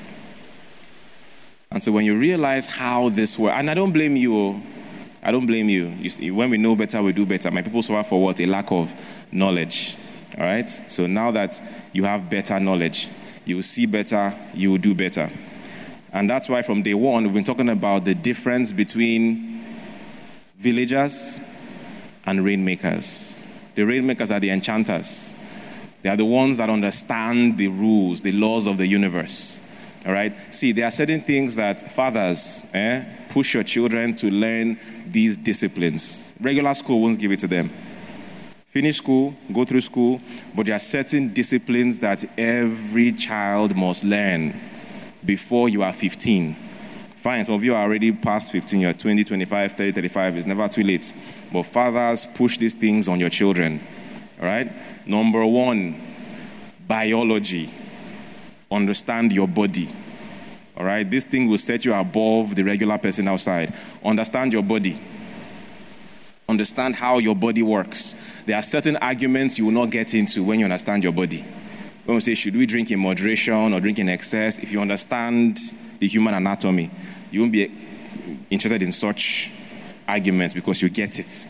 And so when you realize how this works, and I don't blame you. I don't blame you. You see, when we know better, we do better. My people suffer for what? A lack of knowledge. All right? So now that you have better knowledge, you will see better, you will do better. And that's why from day one, we've been talking about the difference between villagers and rainmakers. The rainmakers are the enchanters. They are the ones that understand the rules, the laws of the universe. All right? See, there are certain things that fathers push your children to learn these disciplines. Regular school won't give it to them. Finish school, go through school, but there are certain disciplines that every child must learn before you are 15. Fine, some of you are already past 15, you're 20, 25, 30, 35, it's never too late. But fathers, push these things on your children. All right? Number one, biology. Understand your body. All right? This thing will set you above the regular person outside. Understand your body. Understand how your body works. There are certain arguments you will not get into when you understand your body. When we say, should we drink in moderation or drink in excess? If you understand the human anatomy, you won't be interested in such arguments because you get it.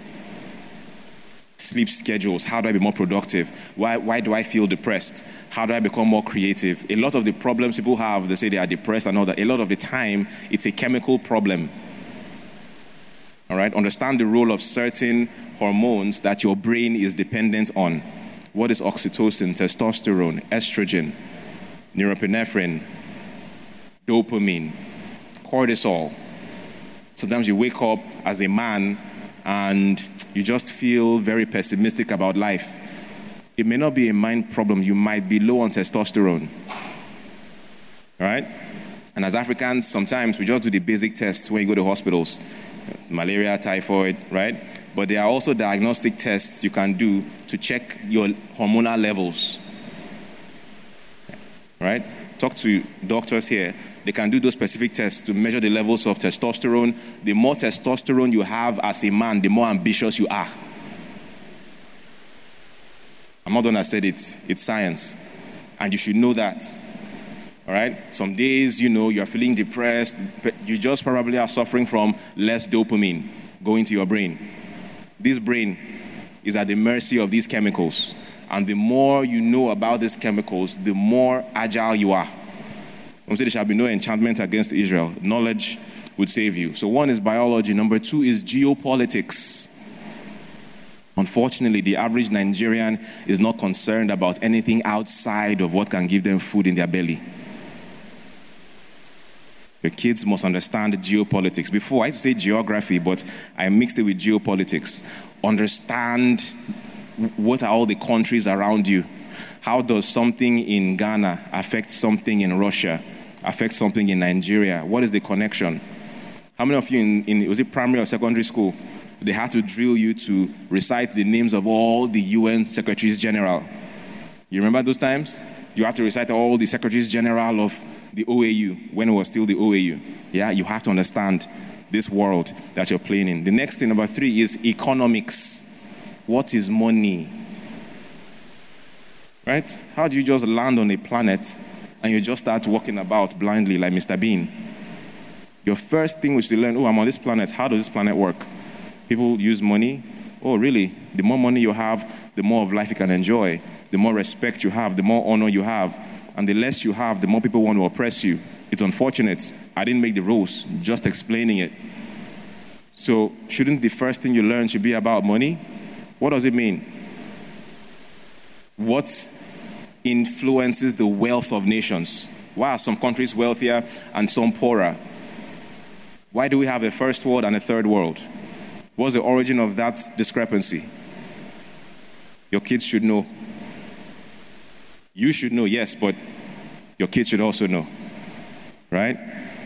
Sleep schedules. How do I be more productive? Why do I feel depressed? How do I become more creative? A lot of the problems people have, they say they are depressed and all that. A lot of the time, it's a chemical problem. All right? Understand the role of certain hormones that your brain is dependent on. What is oxytocin, testosterone, estrogen, norepinephrine, dopamine, cortisol? Sometimes you wake up as a man and you just feel very pessimistic about life. It may not be a mind problem. You might be low on testosterone. All right? And as Africans, sometimes we just do the basic tests when you go to hospitals. Malaria, typhoid, right? But there are also diagnostic tests you can do to check your hormonal levels. Right? Talk to doctors here. They can do those specific tests to measure the levels of testosterone. The more testosterone you have as a man, the more ambitious you are. I'm not the one that said it. It's science. And you should know that. All right? Some days, you're feeling depressed. But you just probably are suffering from less dopamine going to your brain. This brain is at the mercy of these chemicals. And the more you know about these chemicals, the more agile you are. When say there shall be no enchantment against Israel, knowledge would save you. So one is biology. Number two is geopolitics. Unfortunately, the average Nigerian is not concerned about anything outside of what can give them food in their belly. Your kids must understand geopolitics. Before, I used to say geography, but I mixed it with geopolitics. Understand what are all the countries around you. How does something in Ghana affect something in Russia, affect something in Nigeria? What is the connection? How many of you in was it primary or secondary school, they had to drill you to recite the names of all the UN Secretaries General? You remember those times? You had to recite all the Secretaries General of the OAU, when it was still the OAU. Yeah, you have to understand this world that you're playing in. The next thing, number three, is economics. What is money? Right? How do you just land on a planet and you just start walking about blindly like Mr. Bean? Your first thing was to learn, I'm on this planet. How does this planet work? People use money. Oh, really? The more money you have, the more of life you can enjoy. The more respect you have, the more honor you have. And the less you have, the more people want to oppress you. It's unfortunate. I didn't make the rules, just explaining it. So, shouldn't the first thing you learn should be about money? What does it mean? What influences the wealth of nations? Why are some countries wealthier and some poorer? Why do we have a first world and a third world? What's the origin of that discrepancy? Your kids should know. You should know, yes, but your kids should also know. Right?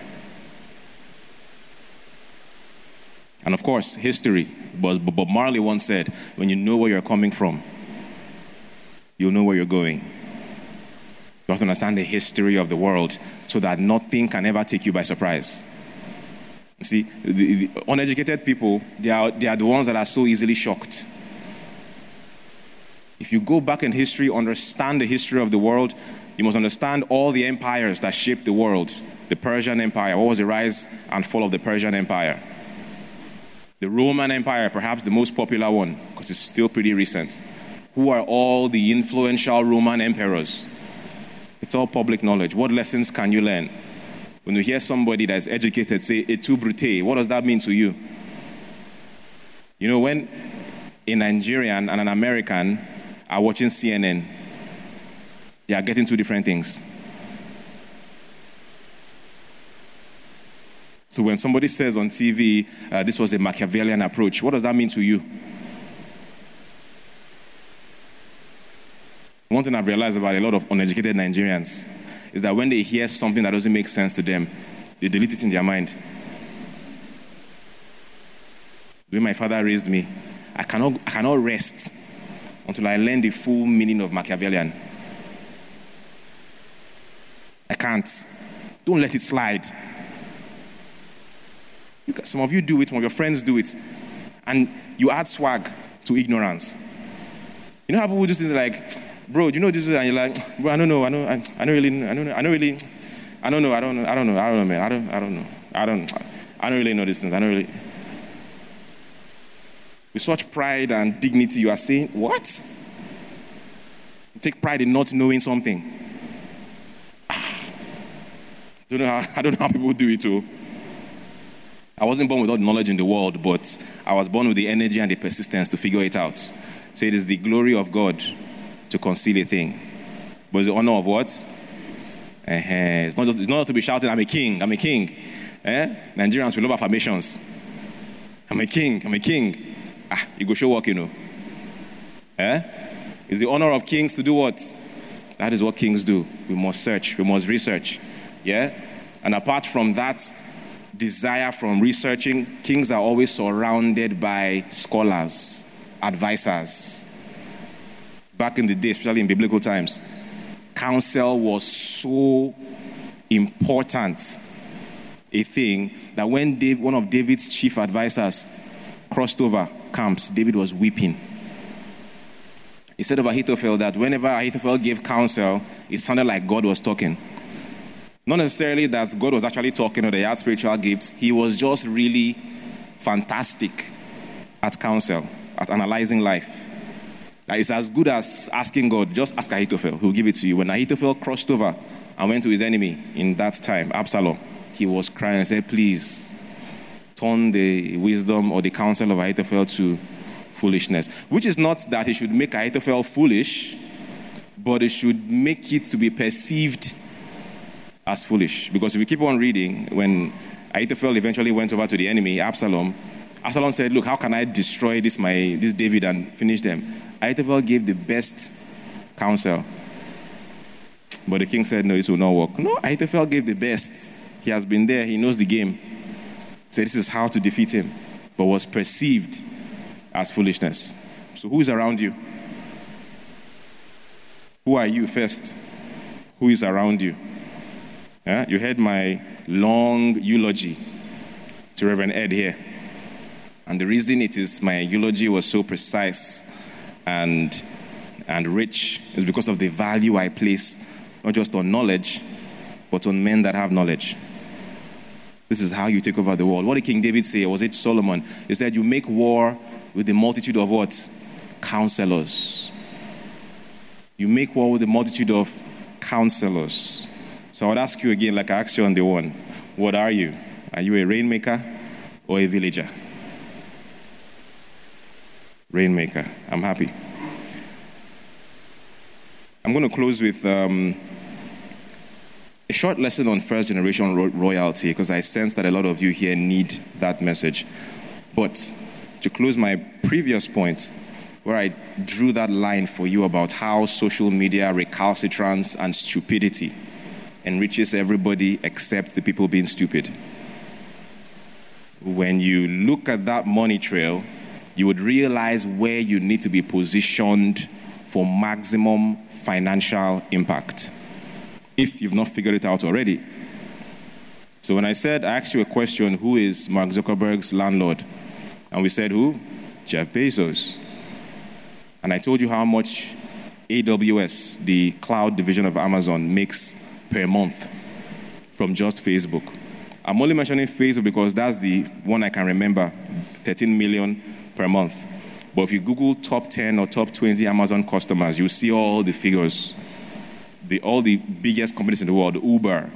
And of course, history. But Bob Marley once said, when you know where you're coming from, you'll know where you're going. You have to understand the history of the world so that nothing can ever take you by surprise. See, the uneducated people, they are the ones that are so easily shocked. If you go back in history, understand the history of the world, you must understand all the empires that shaped the world. The Persian Empire, what was the rise and fall of the Persian Empire? The Roman Empire, perhaps the most popular one, because it's still pretty recent. Who are all the influential Roman emperors? It's all public knowledge. What lessons can you learn? When you hear somebody that is educated say, et tu brute, what does that mean to you? You know, when a Nigerian and an American are watching CNN, they are getting two different things. So when somebody says on TV, this was a Machiavellian approach, what does that mean to you? One thing I've realized about a lot of uneducated Nigerians is that when they hear something that doesn't make sense to them, they delete it in their mind. The way my father raised me, I cannot rest until I learn the full meaning of Machiavellian. I can't. Don't let it slide. Some of you do it, some of your friends do it, and you add swag to ignorance. You know how people do things like, bro, do you know this is, and you're like, bro, I don't know, man. I don't really know these things. I don't really. With such pride and dignity, you are saying, what? You take pride in not knowing something. I don't know how people do it too. I wasn't born with all the knowledge in the world, but I was born with the energy and the persistence to figure it out. So it is the glory of God to conceal a thing. But it's the honor of what? It's not to be shouting, I'm a king. Nigerians, we love affirmations. I'm a king. You go show work, you know. It's the honor of kings to do what? That is what kings do. We must search, we must research. Yeah? And apart from that desire from researching, kings are always surrounded by scholars, advisors. Back in the day, especially in biblical times, counsel was so important a thing that when one of David's chief advisors crossed over camps, David was weeping. He said of Ahithophel that whenever Ahithophel gave counsel, it sounded like God was talking. Not necessarily that God was actually talking or they had spiritual gifts. He was just really fantastic at counsel, at analyzing life. It's as good as asking God, just ask Ahithophel, he'll give it to you. When Ahithophel crossed over and went to his enemy in that time, Absalom, he was crying and said, please turn the wisdom or the counsel of Ahithophel to foolishness. Which is not that he should make Ahithophel foolish, but it should make it to be perceived as foolish. Because if you keep on reading, when Ahithophel eventually went over to the enemy, Absalom said, look, how can I destroy this David and finish them? Ahithophel gave the best counsel. But the king said, no, this will not work. No, Ahithophel gave the best. He has been there. He knows the game. So this is how to defeat him. But was perceived as foolishness. So who is around you? Who are you first? Who is around you? Yeah? You heard my long eulogy to Reverend Ed here. And the reason my eulogy was so precise and rich is because of the value I place, not just on knowledge, but on men that have knowledge. This is how you take over the world. What did King David say? Or was it Solomon? He said, you make war with the multitude of what? Counselors. You make war with the multitude of counselors. So I would ask you again, like I asked you on the one, what are you? Are you a rainmaker or a villager? Rainmaker. I'm happy. I'm going to close with a short lesson on first generation royalty, because I sense that a lot of you here need that message. But to close my previous point, where I drew that line for you about how social media recalcitrance and stupidity enriches everybody except the people being stupid. When you look at that money trail, you would realize where you need to be positioned for maximum financial impact, if you've not figured it out already. So when I asked you a question, who is Mark Zuckerberg's landlord? And we said who? Jeff Bezos. And I told you how much AWS, the cloud division of Amazon, makes per month from just Facebook. I'm only mentioning Facebook because that's the one I can remember, 13 million per month. But if you Google top 10 or top 20 Amazon customers, you'll see all the figures. All the biggest companies in the world, Uber,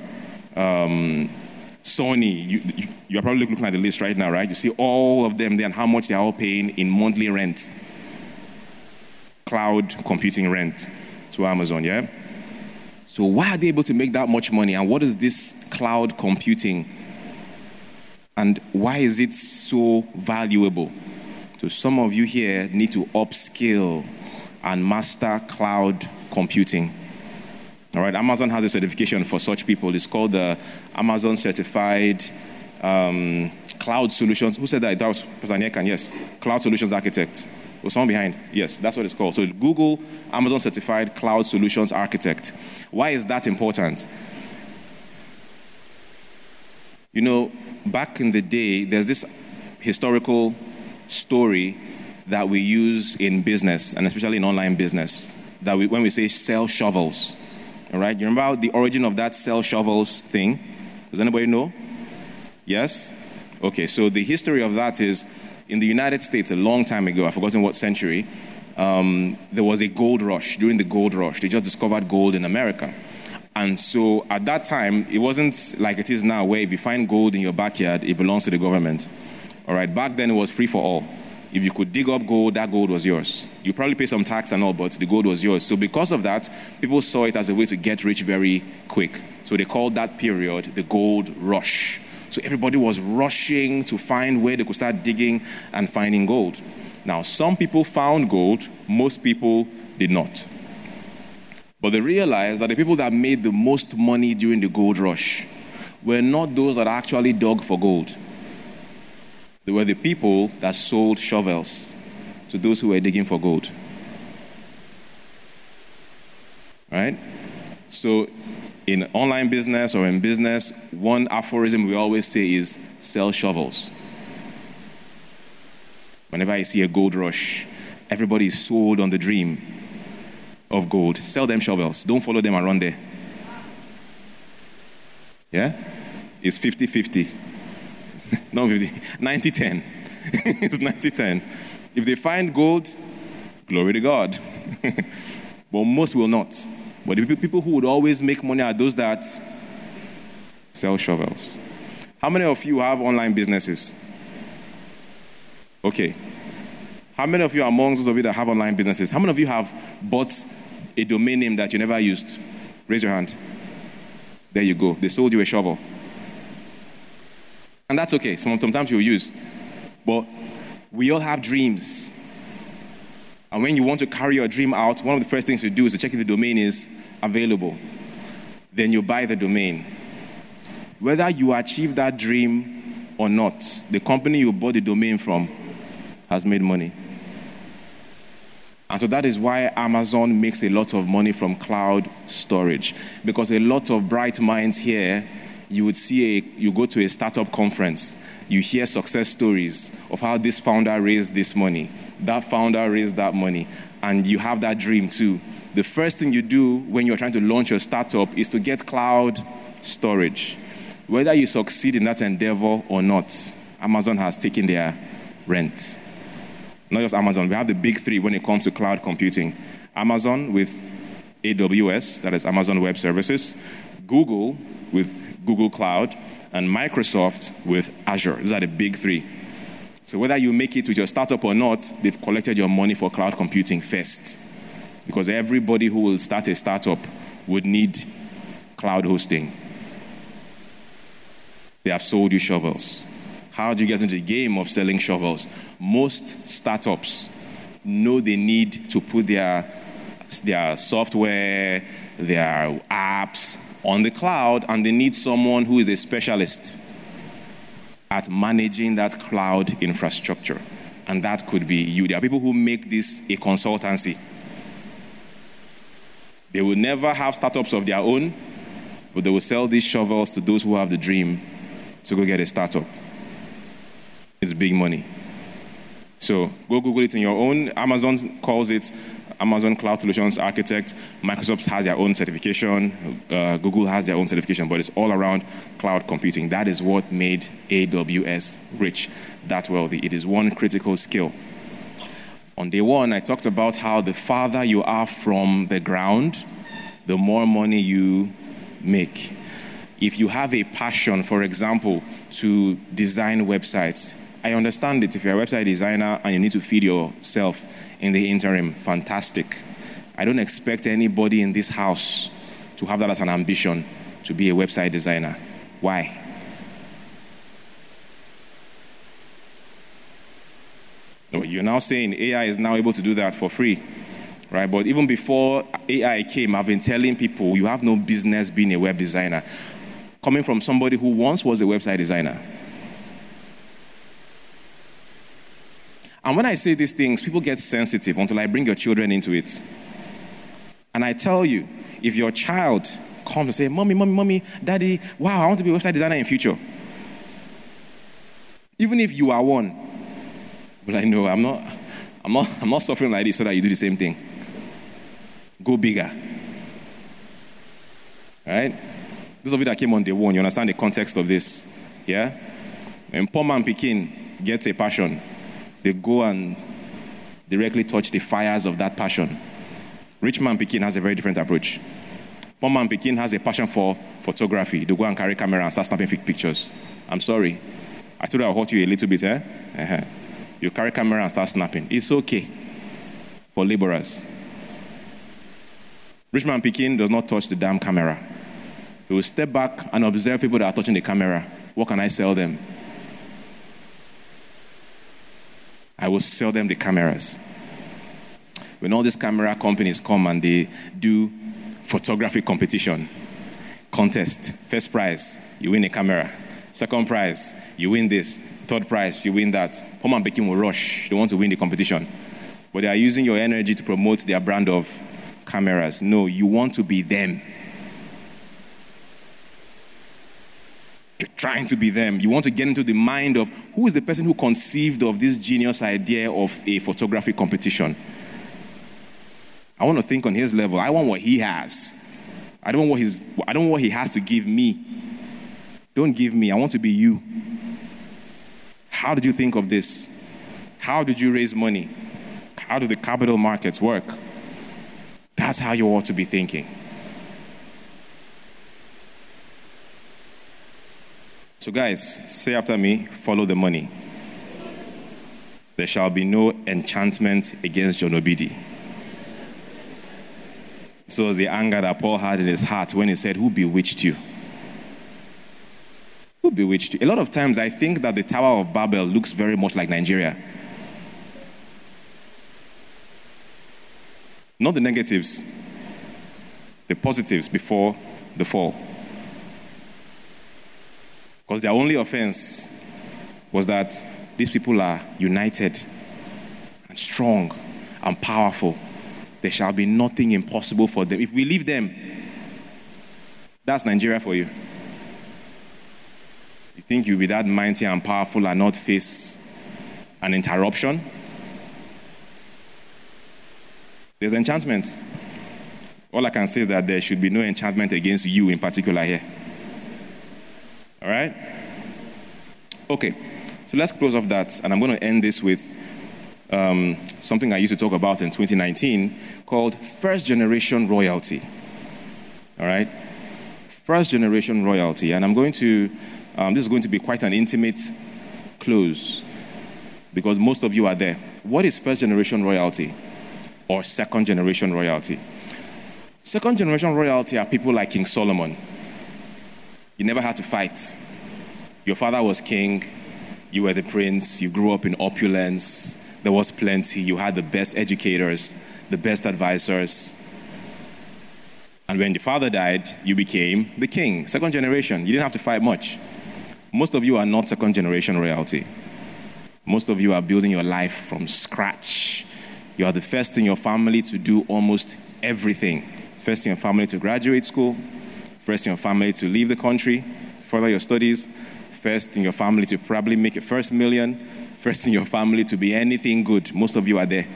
Sony, you're probably looking at the list right now, right? You see all of them there and how much they're all paying in monthly rent. Cloud computing rent to Amazon, yeah? So why are they able to make that much money? And what is this cloud computing? And why is it so valuable? So some of you here need to upskill and master cloud computing. All right, Amazon has a certification for such people. It's called the Amazon Certified Cloud Solutions. Who said that? That was Pastor Nyekan, yes. Cloud Solutions Architect. Was someone behind? Yes, that's what it's called. So Google Amazon Certified Cloud Solutions Architect. Why is that important? You know, back in the day, there's this historical story that we use in business, and especially in online business, that when we say sell shovels. All right, you remember the origin of that sell shovels thing? Does anybody know? Yes? Okay, so the history of that is, in the United States a long time ago, I've forgotten what century, there was a gold rush. During the gold rush, they just discovered gold in America. And so at that time, it wasn't like it is now, where if you find gold in your backyard, it belongs to the government. All right, back then it was free for all. If you could dig up gold, that gold was yours. You probably pay some tax and all, but the gold was yours. So because of that, people saw it as a way to get rich very quick. So they called that period the gold rush. So everybody was rushing to find where they could start digging and finding gold. Now, some people found gold, most people did not. But they realized that the people that made the most money during the gold rush were not those that actually dug for gold. They were the people that sold shovels to those who were digging for gold. Right? So in online business or in business, one aphorism we always say is sell shovels. Whenever I see a gold rush, everybody is sold on the dream. of gold. Sell them shovels. Don't follow them and run there. Yeah? It's 50-50. No, 50. 90-10. It's 90-10. If they find gold, glory to God. But most will not. But the people who would always make money are those that sell shovels. How many of you have online businesses? Okay. How many of you amongst those of you that have online businesses, how many of you have bought a domain name that you never used? Raise your hand. There you go. They sold you a shovel. And that's okay. Sometimes you'll use. But we all have dreams. And when you want to carry your dream out, one of the first things you do is to check if the domain is available. Then you buy the domain. Whether you achieve that dream or not, the company you bought the domain from has made money. And so that is why Amazon makes a lot of money from cloud storage. Because a lot of bright minds here, you would see you go to a startup conference, you hear success stories of how this founder raised this money, that founder raised that money, and you have that dream too. The first thing you do when you're trying to launch your startup is to get cloud storage. Whether you succeed in that endeavor or not, Amazon has taken their rent. Not just Amazon, we have the big three when it comes to cloud computing. Amazon with AWS, that is Amazon Web Services, Google with Google Cloud, and Microsoft with Azure. These are the big three. So whether you make it with your startup or not, they've collected your money for cloud computing first. Because everybody who will start a startup would need cloud hosting. They have sold you shovels. How do you get into the game of selling shovels? Most startups know they need to put their software, their apps on the cloud, and they need someone who is a specialist at managing that cloud infrastructure. And that could be you. There are people who make this a consultancy. They will never have startups of their own, but they will sell these shovels to those who have the dream to go get a startup. It's big money. So go Google it on your own. Amazon calls it Amazon Cloud Solutions Architect. Microsoft has their own certification. Google has their own certification, but it's all around cloud computing. That is what made AWS rich, that wealthy. It is one critical skill. On day one, I talked about how the farther you are from the ground, the more money you make. If you have a passion, for example, to design websites, I understand it. If you're a website designer and you need to feed yourself in the interim, fantastic. I don't expect anybody in this house to have that as an ambition, to be a website designer. Why? No, you're now saying AI is now able to do that for free, right? But even before AI came, I've been telling people you have no business being a web designer. Coming from somebody who once was a website designer. And when I say these things, people get sensitive until I bring your children into it. And I tell you, if your child comes and say, Mommy, Daddy, wow, I want to be a website designer in future. Even if you are one, but I know I'm not suffering like this so that you do the same thing. Go bigger. All right? Those of you that came on day one, you understand the context of this. Yeah? When poor man Pekin gets a passion, they go and directly touch the fires of that passion. Rich man Pekin has a very different approach. Poor man Pekin has a passion for photography. They go and carry camera and start snapping fake pictures. I'm sorry. I thought I'll hurt you a little bit, eh? Uh-huh. You carry camera and start snapping. It's okay for laborers. Rich man Pekin does not touch the damn camera. He will step back and observe people that are touching the camera. What can I sell them? I will sell them the cameras. When all these camera companies come and they do photography competition, contest, first prize, you win a camera. Second prize, you win this. Third prize, you win that. Poor man Pekin will rush. They want to win the competition. But they are using your energy to promote their brand of cameras. No, you want to be them. You're trying to be them. You want to get into the mind of who is the person who conceived of this genius idea of a photography competition. I want to think on his level. I want what he has. I don't want what he has to give me. Don't give me. I want to be you. How did you think of this? How did you raise money? How do the capital markets work? That's how you ought to be thinking. So guys, say after me, follow the money. There shall be no enchantment against John Obidi. So was the anger that Paul had in his heart when he said, who bewitched you? Who bewitched you? A lot of times I think that the Tower of Babel looks very much like Nigeria. Not the negatives, the positives before the fall. Because their only offense was that these people are united and strong and powerful. There shall be nothing impossible for them. If we leave them, that's Nigeria for you. You think you'll be that mighty and powerful and not face an interruption? There's enchantment. All I can say is that there should be no enchantment against you in particular here. All right? Okay. So let's close off that. And I'm going to end this with something I used to talk about in 2019 called first generation royalty. All right? First generation royalty. And I'm going to, this is going to be quite an intimate close because most of you are there. What is first generation royalty or second generation royalty? Second generation royalty are people like King Solomon. You never had to fight. Your father was king. You were the prince. You grew up in opulence. There was plenty. You had the best educators, the best advisors. And when the father died, you became the king. Second generation. You didn't have to fight much. Most of you are not second generation royalty. Most of you are building your life from scratch. You are the first in your family to do almost everything. First in your family to graduate school. First in your family to leave the country, to further your studies. First in your family to probably make your first million. First in your family to be anything good. Most of you are there.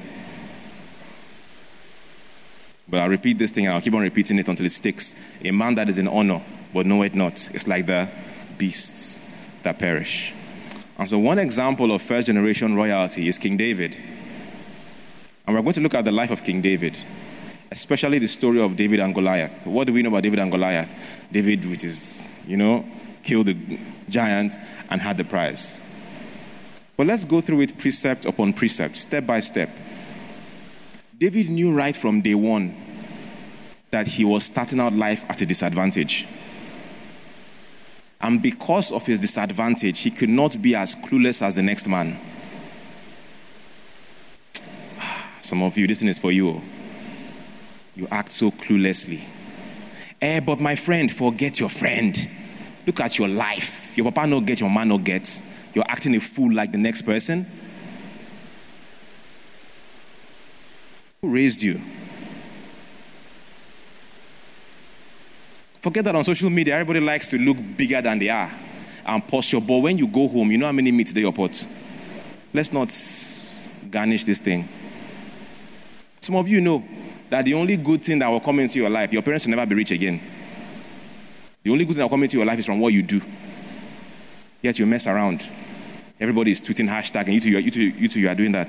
But I'll repeat this thing and I'll keep on repeating it until it sticks. A man that is in honor, but know it not, is like the beasts that perish. And so one example of first generation royalty is King David. And we're going to look at the life of King David, especially the story of David and Goliath. What do we know about David and Goliath? David, with his, killed the giant and had the prize. But let's go through it precept upon precept, step by step. David knew right from day one that he was starting out life at a disadvantage. And because of his disadvantage, he could not be as clueless as the next man. Some of you, this thing is for you. You act so cluelessly. But my friend, forget your friend. Look at your life. Your papa no get, your man no get. You're acting a fool like the next person. Who raised you? Forget that on social media, everybody likes to look bigger than they are and posture. But when you go home, you know how many meats they pot. Let's not garnish this thing. Some of you know that the only good thing that will come into your life, your parents will never be rich again. The only good thing that will come into your life is from what you do. Yet you mess around. Everybody is tweeting hashtag, and you two, you are doing that.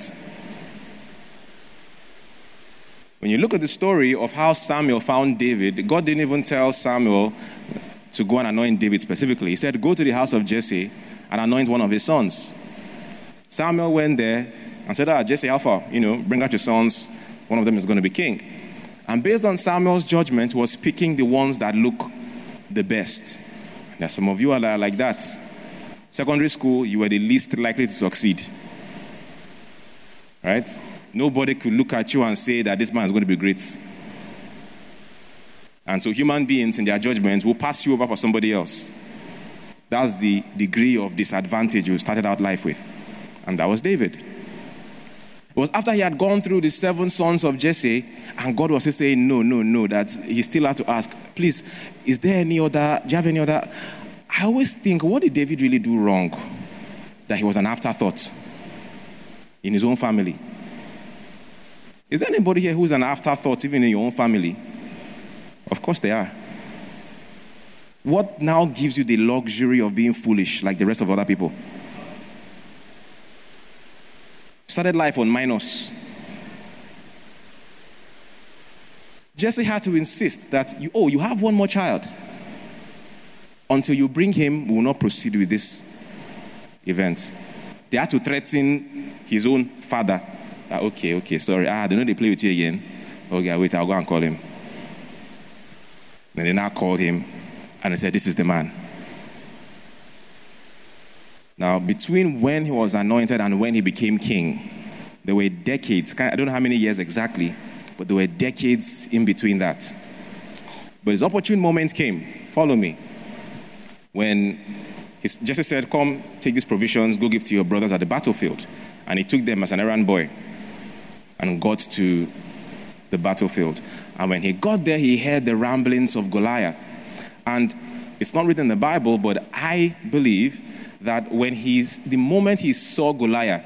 When you look at the story of how Samuel found David, God didn't even tell Samuel to go and anoint David specifically. He said, go to the house of Jesse and anoint one of his sons. Samuel went there and said, Jesse, how far? Bring out your sons. One of them is going to be king. And based on Samuel's judgment, was picking the ones that look the best. Now, some of you are like that. Secondary school, you were the least likely to succeed. Right? Nobody could look at you and say that this man is going to be great. And so human beings in their judgment will pass you over for somebody else. That's the degree of disadvantage you started out life with. And that was David. It was after he had gone through the 7 sons of Jesse, and God was still saying, no, that he still had to ask, please, do you have any other? I always think, what did David really do wrong? That he was an afterthought in his own family. Is there anybody here who's an afterthought, even in your own family? Of course they are. What now gives you the luxury of being foolish like the rest of other people? Started life on minus. Jesse had to insist that, you have one more child. Until you bring him, we will not proceed with this event. They had to threaten his own father. Okay, sorry. They know they play with you again. Okay, wait, I'll go and call him. Then they now called him and they said, this is the man. Now, between when he was anointed and when he became king, there were decades. I don't know how many years exactly, but there were decades in between that. But his opportune moment came. Follow me. When Jesse said, come, take these provisions, go give to your brothers at the battlefield. And he took them as an errand boy and got to the battlefield. And when he got there, he heard the ramblings of Goliath. And it's not written in the Bible, but I believe that the moment he saw Goliath,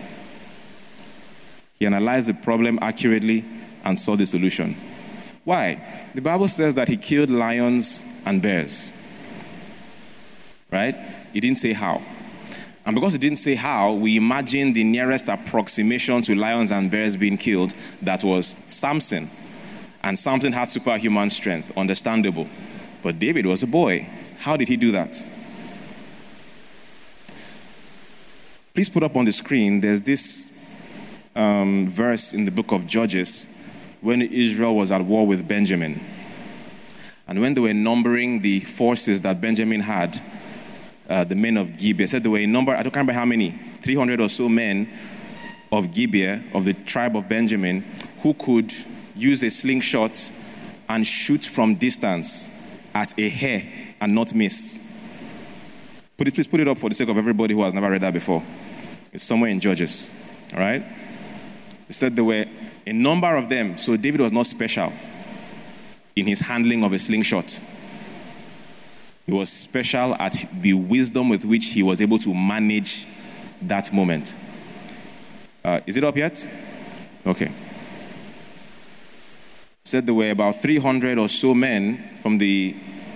he analyzed the problem accurately and saw the solution. Why? The Bible says that he killed lions and bears. Right? He didn't say how. And because he didn't say how, we imagine the nearest approximation to lions and bears being killed, that was Samson. And Samson had superhuman strength, understandable. But David was a boy. How did he do that? Please put up on the screen, there's this verse in the book of Judges when Israel was at war with Benjamin. And when they were numbering the forces that Benjamin had, the men of Gibeah, said there were a number, I don't remember how many, 300 or so men of Gibeah, of the tribe of Benjamin, who could use a slingshot and shoot from distance at a hair and not miss. Please put it up for the sake of everybody who has never read that before. It's somewhere in Judges, all right? It said there were a number of them, so David was not special in his handling of a slingshot. He was special at the wisdom with which he was able to manage that moment. Is it up yet? Okay. Said there were about 300 or so men from the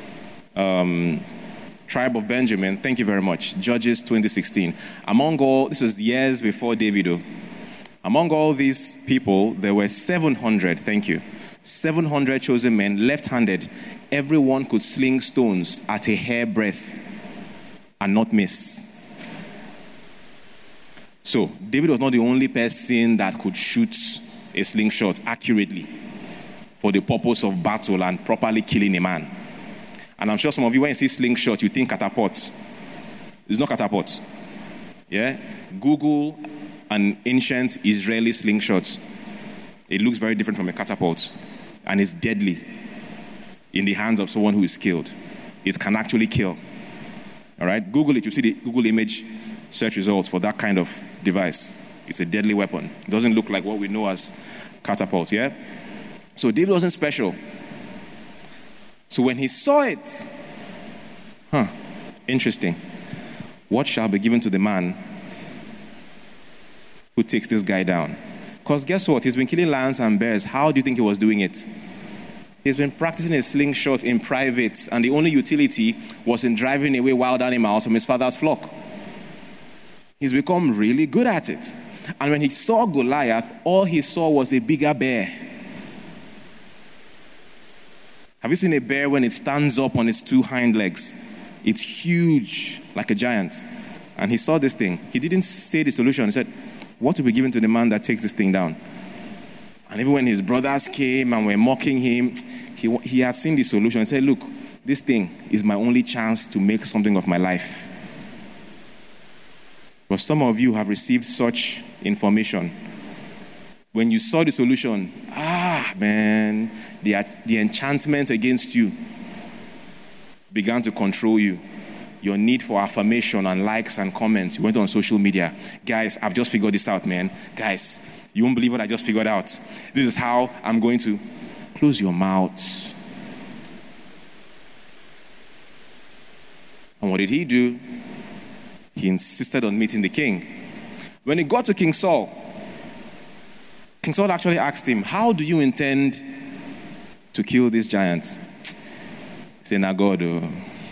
tribe of Benjamin. Thank you very much. Judges 2016. This is years before David. Among all these people, there were 700, 700 chosen men, left-handed. Everyone could sling stones at a hair breadth and not miss. So, David was not the only person that could shoot a slingshot accurately for the purpose of battle and properly killing a man. And I'm sure some of you, when you see slingshot, you think catapult. It's not catapult. Yeah? Google an ancient Israeli slingshot. It looks very different from a catapult. And it's deadly in the hands of someone who is skilled. It can actually kill. All right? Google it. You see the Google image search results for that kind of device. It's a deadly weapon. It doesn't look like what we know as catapults, yeah? So David wasn't special. So when he saw it, interesting. What shall be given to the man who takes this guy down? Because guess what? He's been killing lions and bears. How do you think he was doing it? He's been practicing his slingshot in private, and the only utility was in driving away wild animals from his father's flock. He's become really good at it. And when he saw Goliath, all he saw was a bigger bear. Have you seen a bear when it stands up on its two hind legs? It's huge, like a giant. And he saw this thing. He didn't say the solution. He said, what will be given to the man that takes this thing down? And even when his brothers came and were mocking him, he had seen the solution and said, look, this thing is my only chance to make something of my life. But some of you have received such information. When you saw the solution, man, the enchantment against you began to control you. Your need for affirmation and likes and comments. You went on social media. Guys, I've just figured this out, man. Guys, you won't believe what I just figured out. This is how I'm going to close your mouth. And what did he do? He insisted on meeting the king. When he got to King Saul, King Saul actually asked him, how do you intend to kill these giants? He said, "Na God, oh."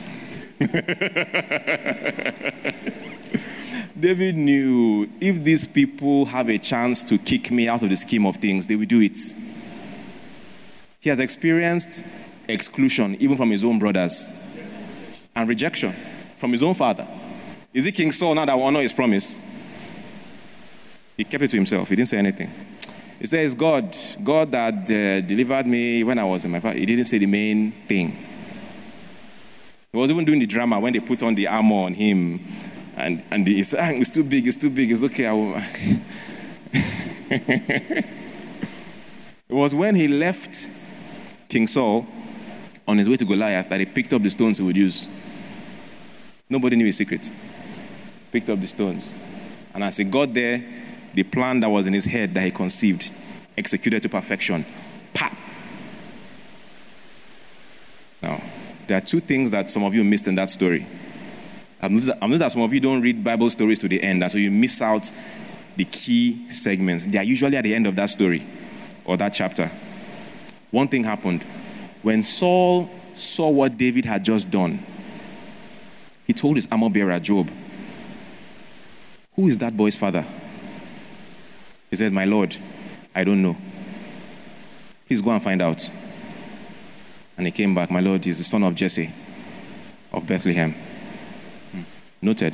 David knew if these people have a chance to kick me out of the scheme of things, they will do it. He has experienced exclusion even from his own brothers and rejection from his own father. Is it King Saul now that will honor his promise? He kept it to himself. He didn't say anything. He says, God that delivered me when I was in my father. He didn't say the main thing. He was even doing the drama when they put on the armor on him. And he said, it's too big, it's okay. It was when he left King Saul on his way to Goliath that he picked up the stones he would use. Nobody knew his secret. Picked up the stones. And as he got there, the plan that was in his head that he conceived, executed to perfection. Pap! Now, there are two things that some of you missed in that story. I've noticed that some of you don't read Bible stories to the end, and so you miss out the key segments. They are usually at the end of that story or that chapter. One thing happened. When Saul saw what David had just done, he told his armor bearer, Joab, "Who is that boy's father?" He said, "My lord, I don't know. Please go and find out." And he came back. "My lord, he's the son of Jesse of Bethlehem." Noted.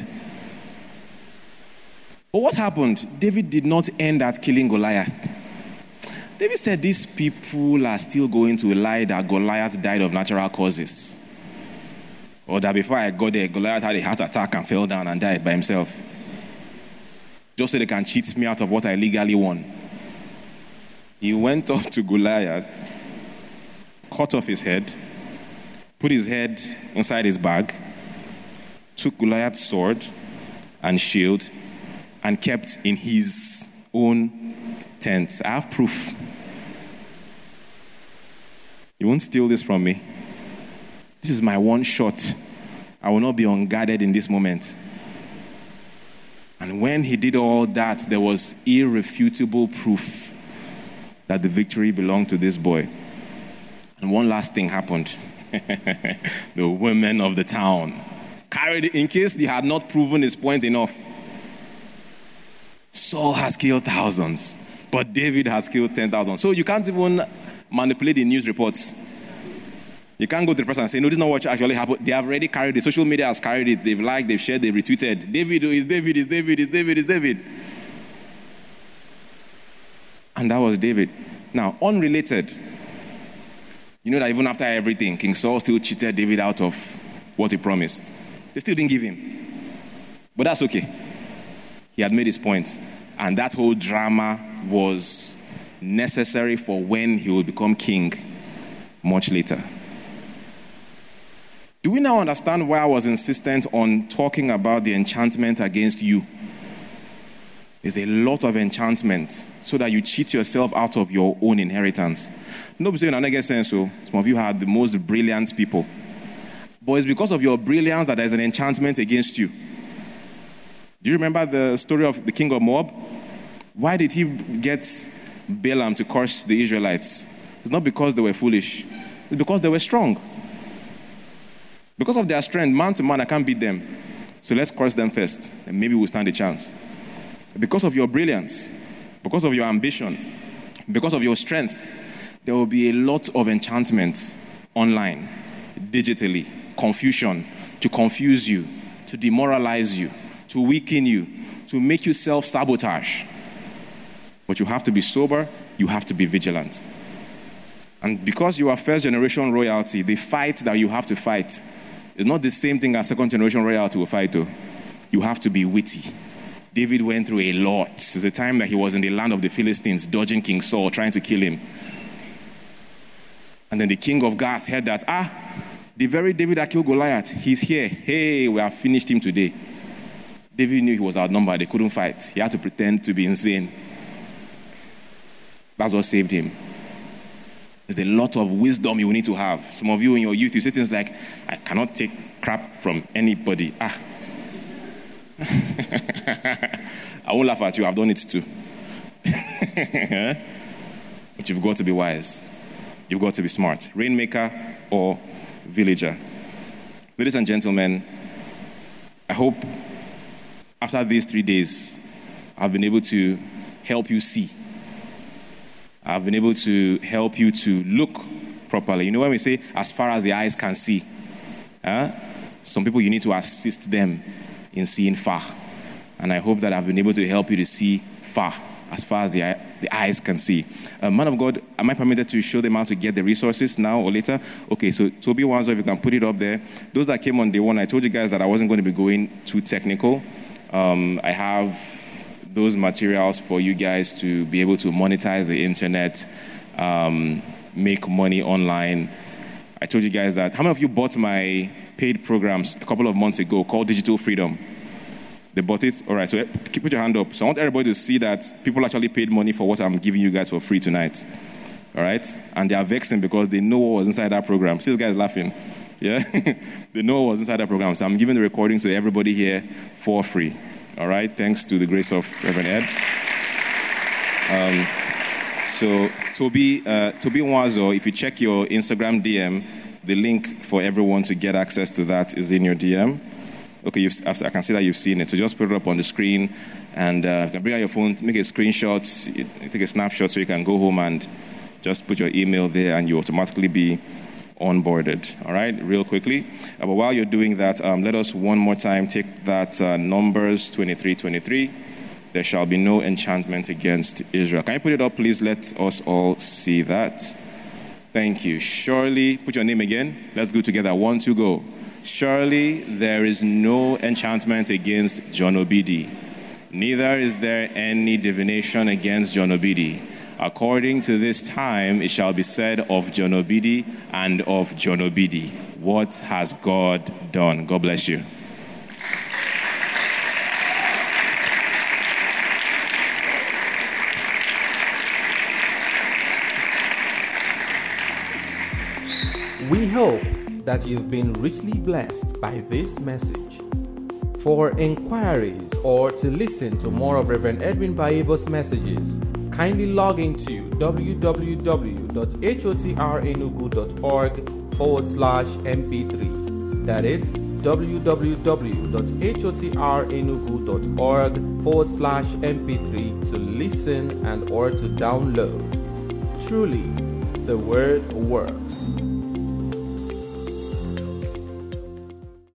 But what happened? David did not end at killing Goliath. David said these people are still going to lie that Goliath died of natural causes. Or that before I got there, Goliath had a heart attack and fell down and died by himself. Just so they can cheat me out of what I legally won. He went up to Goliath, cut off his head, put his head inside his bag, took Goliath's sword and shield, and kept in his own tent. I have proof. You won't steal this from me. This is my one shot. I will not be unguarded in this moment. And when he did all that, there was irrefutable proof that the victory belonged to this boy. And one last thing happened. The women of the town carried it in case they had not proven his point enough. Saul has killed thousands, but David has killed 10,000. So you can't even manipulate the news reports. You can't go to the person and say, "No, this is not what actually happened." They have already carried it. Social media has carried it. They've liked, they've shared, they've retweeted. David is David, is David, is David, is David. And that was David. Now, unrelated. You know that even after everything, King Saul still cheated David out of what he promised. They still didn't give him. But that's okay. He had made his point. And that whole drama was necessary for when he would become king much later. Do we now understand why I was insistent on talking about the enchantment against you? There's a lot of enchantment so that you cheat yourself out of your own inheritance. Nobody saying, "I don't get sense." So some of you are the most brilliant people. But it's because of your brilliance that there's an enchantment against you. Do you remember the story of the king of Moab? Why did he get Balaam to curse the Israelites? It's not because they were foolish. It's because they were strong. Because of their strength, man to man, I can't beat them. So let's curse them first, and maybe we'll stand a chance. Because of your brilliance, because of your ambition, because of your strength, there will be a lot of enchantments online, digitally, confusion, to confuse you, to demoralize you, to weaken you, to make you self-sabotage. But you have to be sober, you have to be vigilant. And because you are first generation royalty, the fight that you have to fight is not the same thing as second generation royalty will fight though. You have to be witty. David went through a lot. There's a time that he was in the land of the Philistines, dodging King Saul, trying to kill him. And then the king of Gath heard that, the very David that killed Goliath, he's here. Hey, we have finished him today. David knew he was outnumbered. They couldn't fight. He had to pretend to be insane. That's what saved him. There's a lot of wisdom you need to have. Some of you in your youth, you say things like, "I cannot take crap from anybody." I won't laugh at you. I've done it too. But you've got to be wise. You've got to be smart. Rainmaker or villager. Ladies and gentlemen, I hope after these 3 days, I've been able to help you see. I've been able to help you to look properly. You know when we say, as far as the eyes can see, some people you need to assist them in seeing far. And I hope that I've been able to help you to see far, as far as the eyes can see. Man of God, am I permitted to show them how to get the resources now or later? Okay, so Toby Wanzo, if you can put it up there. Those that came on day one, I told you guys that I wasn't going to be going too technical. I have those materials for you guys to be able to monetize the internet, make money online. I told you guys that. How many of you bought my paid programs a couple of months ago called Digital Freedom? They bought it? All right, so put your hand up. So I want everybody to see that people actually paid money for what I'm giving you guys for free tonight. All right? And they are vexing because they know what was inside that program. See this guy is laughing. Yeah? They know what was inside that program. So I'm giving the recording to everybody here for free. All right? Thanks to the grace of Reverend Ed. So Toby Nwazo, if you check your Instagram DM, the link for everyone to get access to that is in your DM. Okay, I can see that you've seen it. So just put it up on the screen, and you can bring out your phone, make a screenshot, take a snapshot so you can go home and just put your email there, and you automatically be onboarded. All right, real quickly. But while you're doing that, let us one more time take that Numbers 23:23. There shall be no enchantment against Israel. Can you put it up, please? Let us all see that. Thank you. Surely, put your name again. Let's go together. 1, 2, go. Surely there is no enchantment against John Obidi, neither is there any divination against John Obidi. According to this time, it shall be said of John Obidi and of John Obidi, what has God done? God bless you. We hope that you've been richly blessed by this message. For inquiries or to listen to more of Reverend Edwin Baibo's messages, kindly log into www.hotenenugu.org/mp3. That is www.hotenenugu.org/mp3 to listen and or to download. Truly, the word works.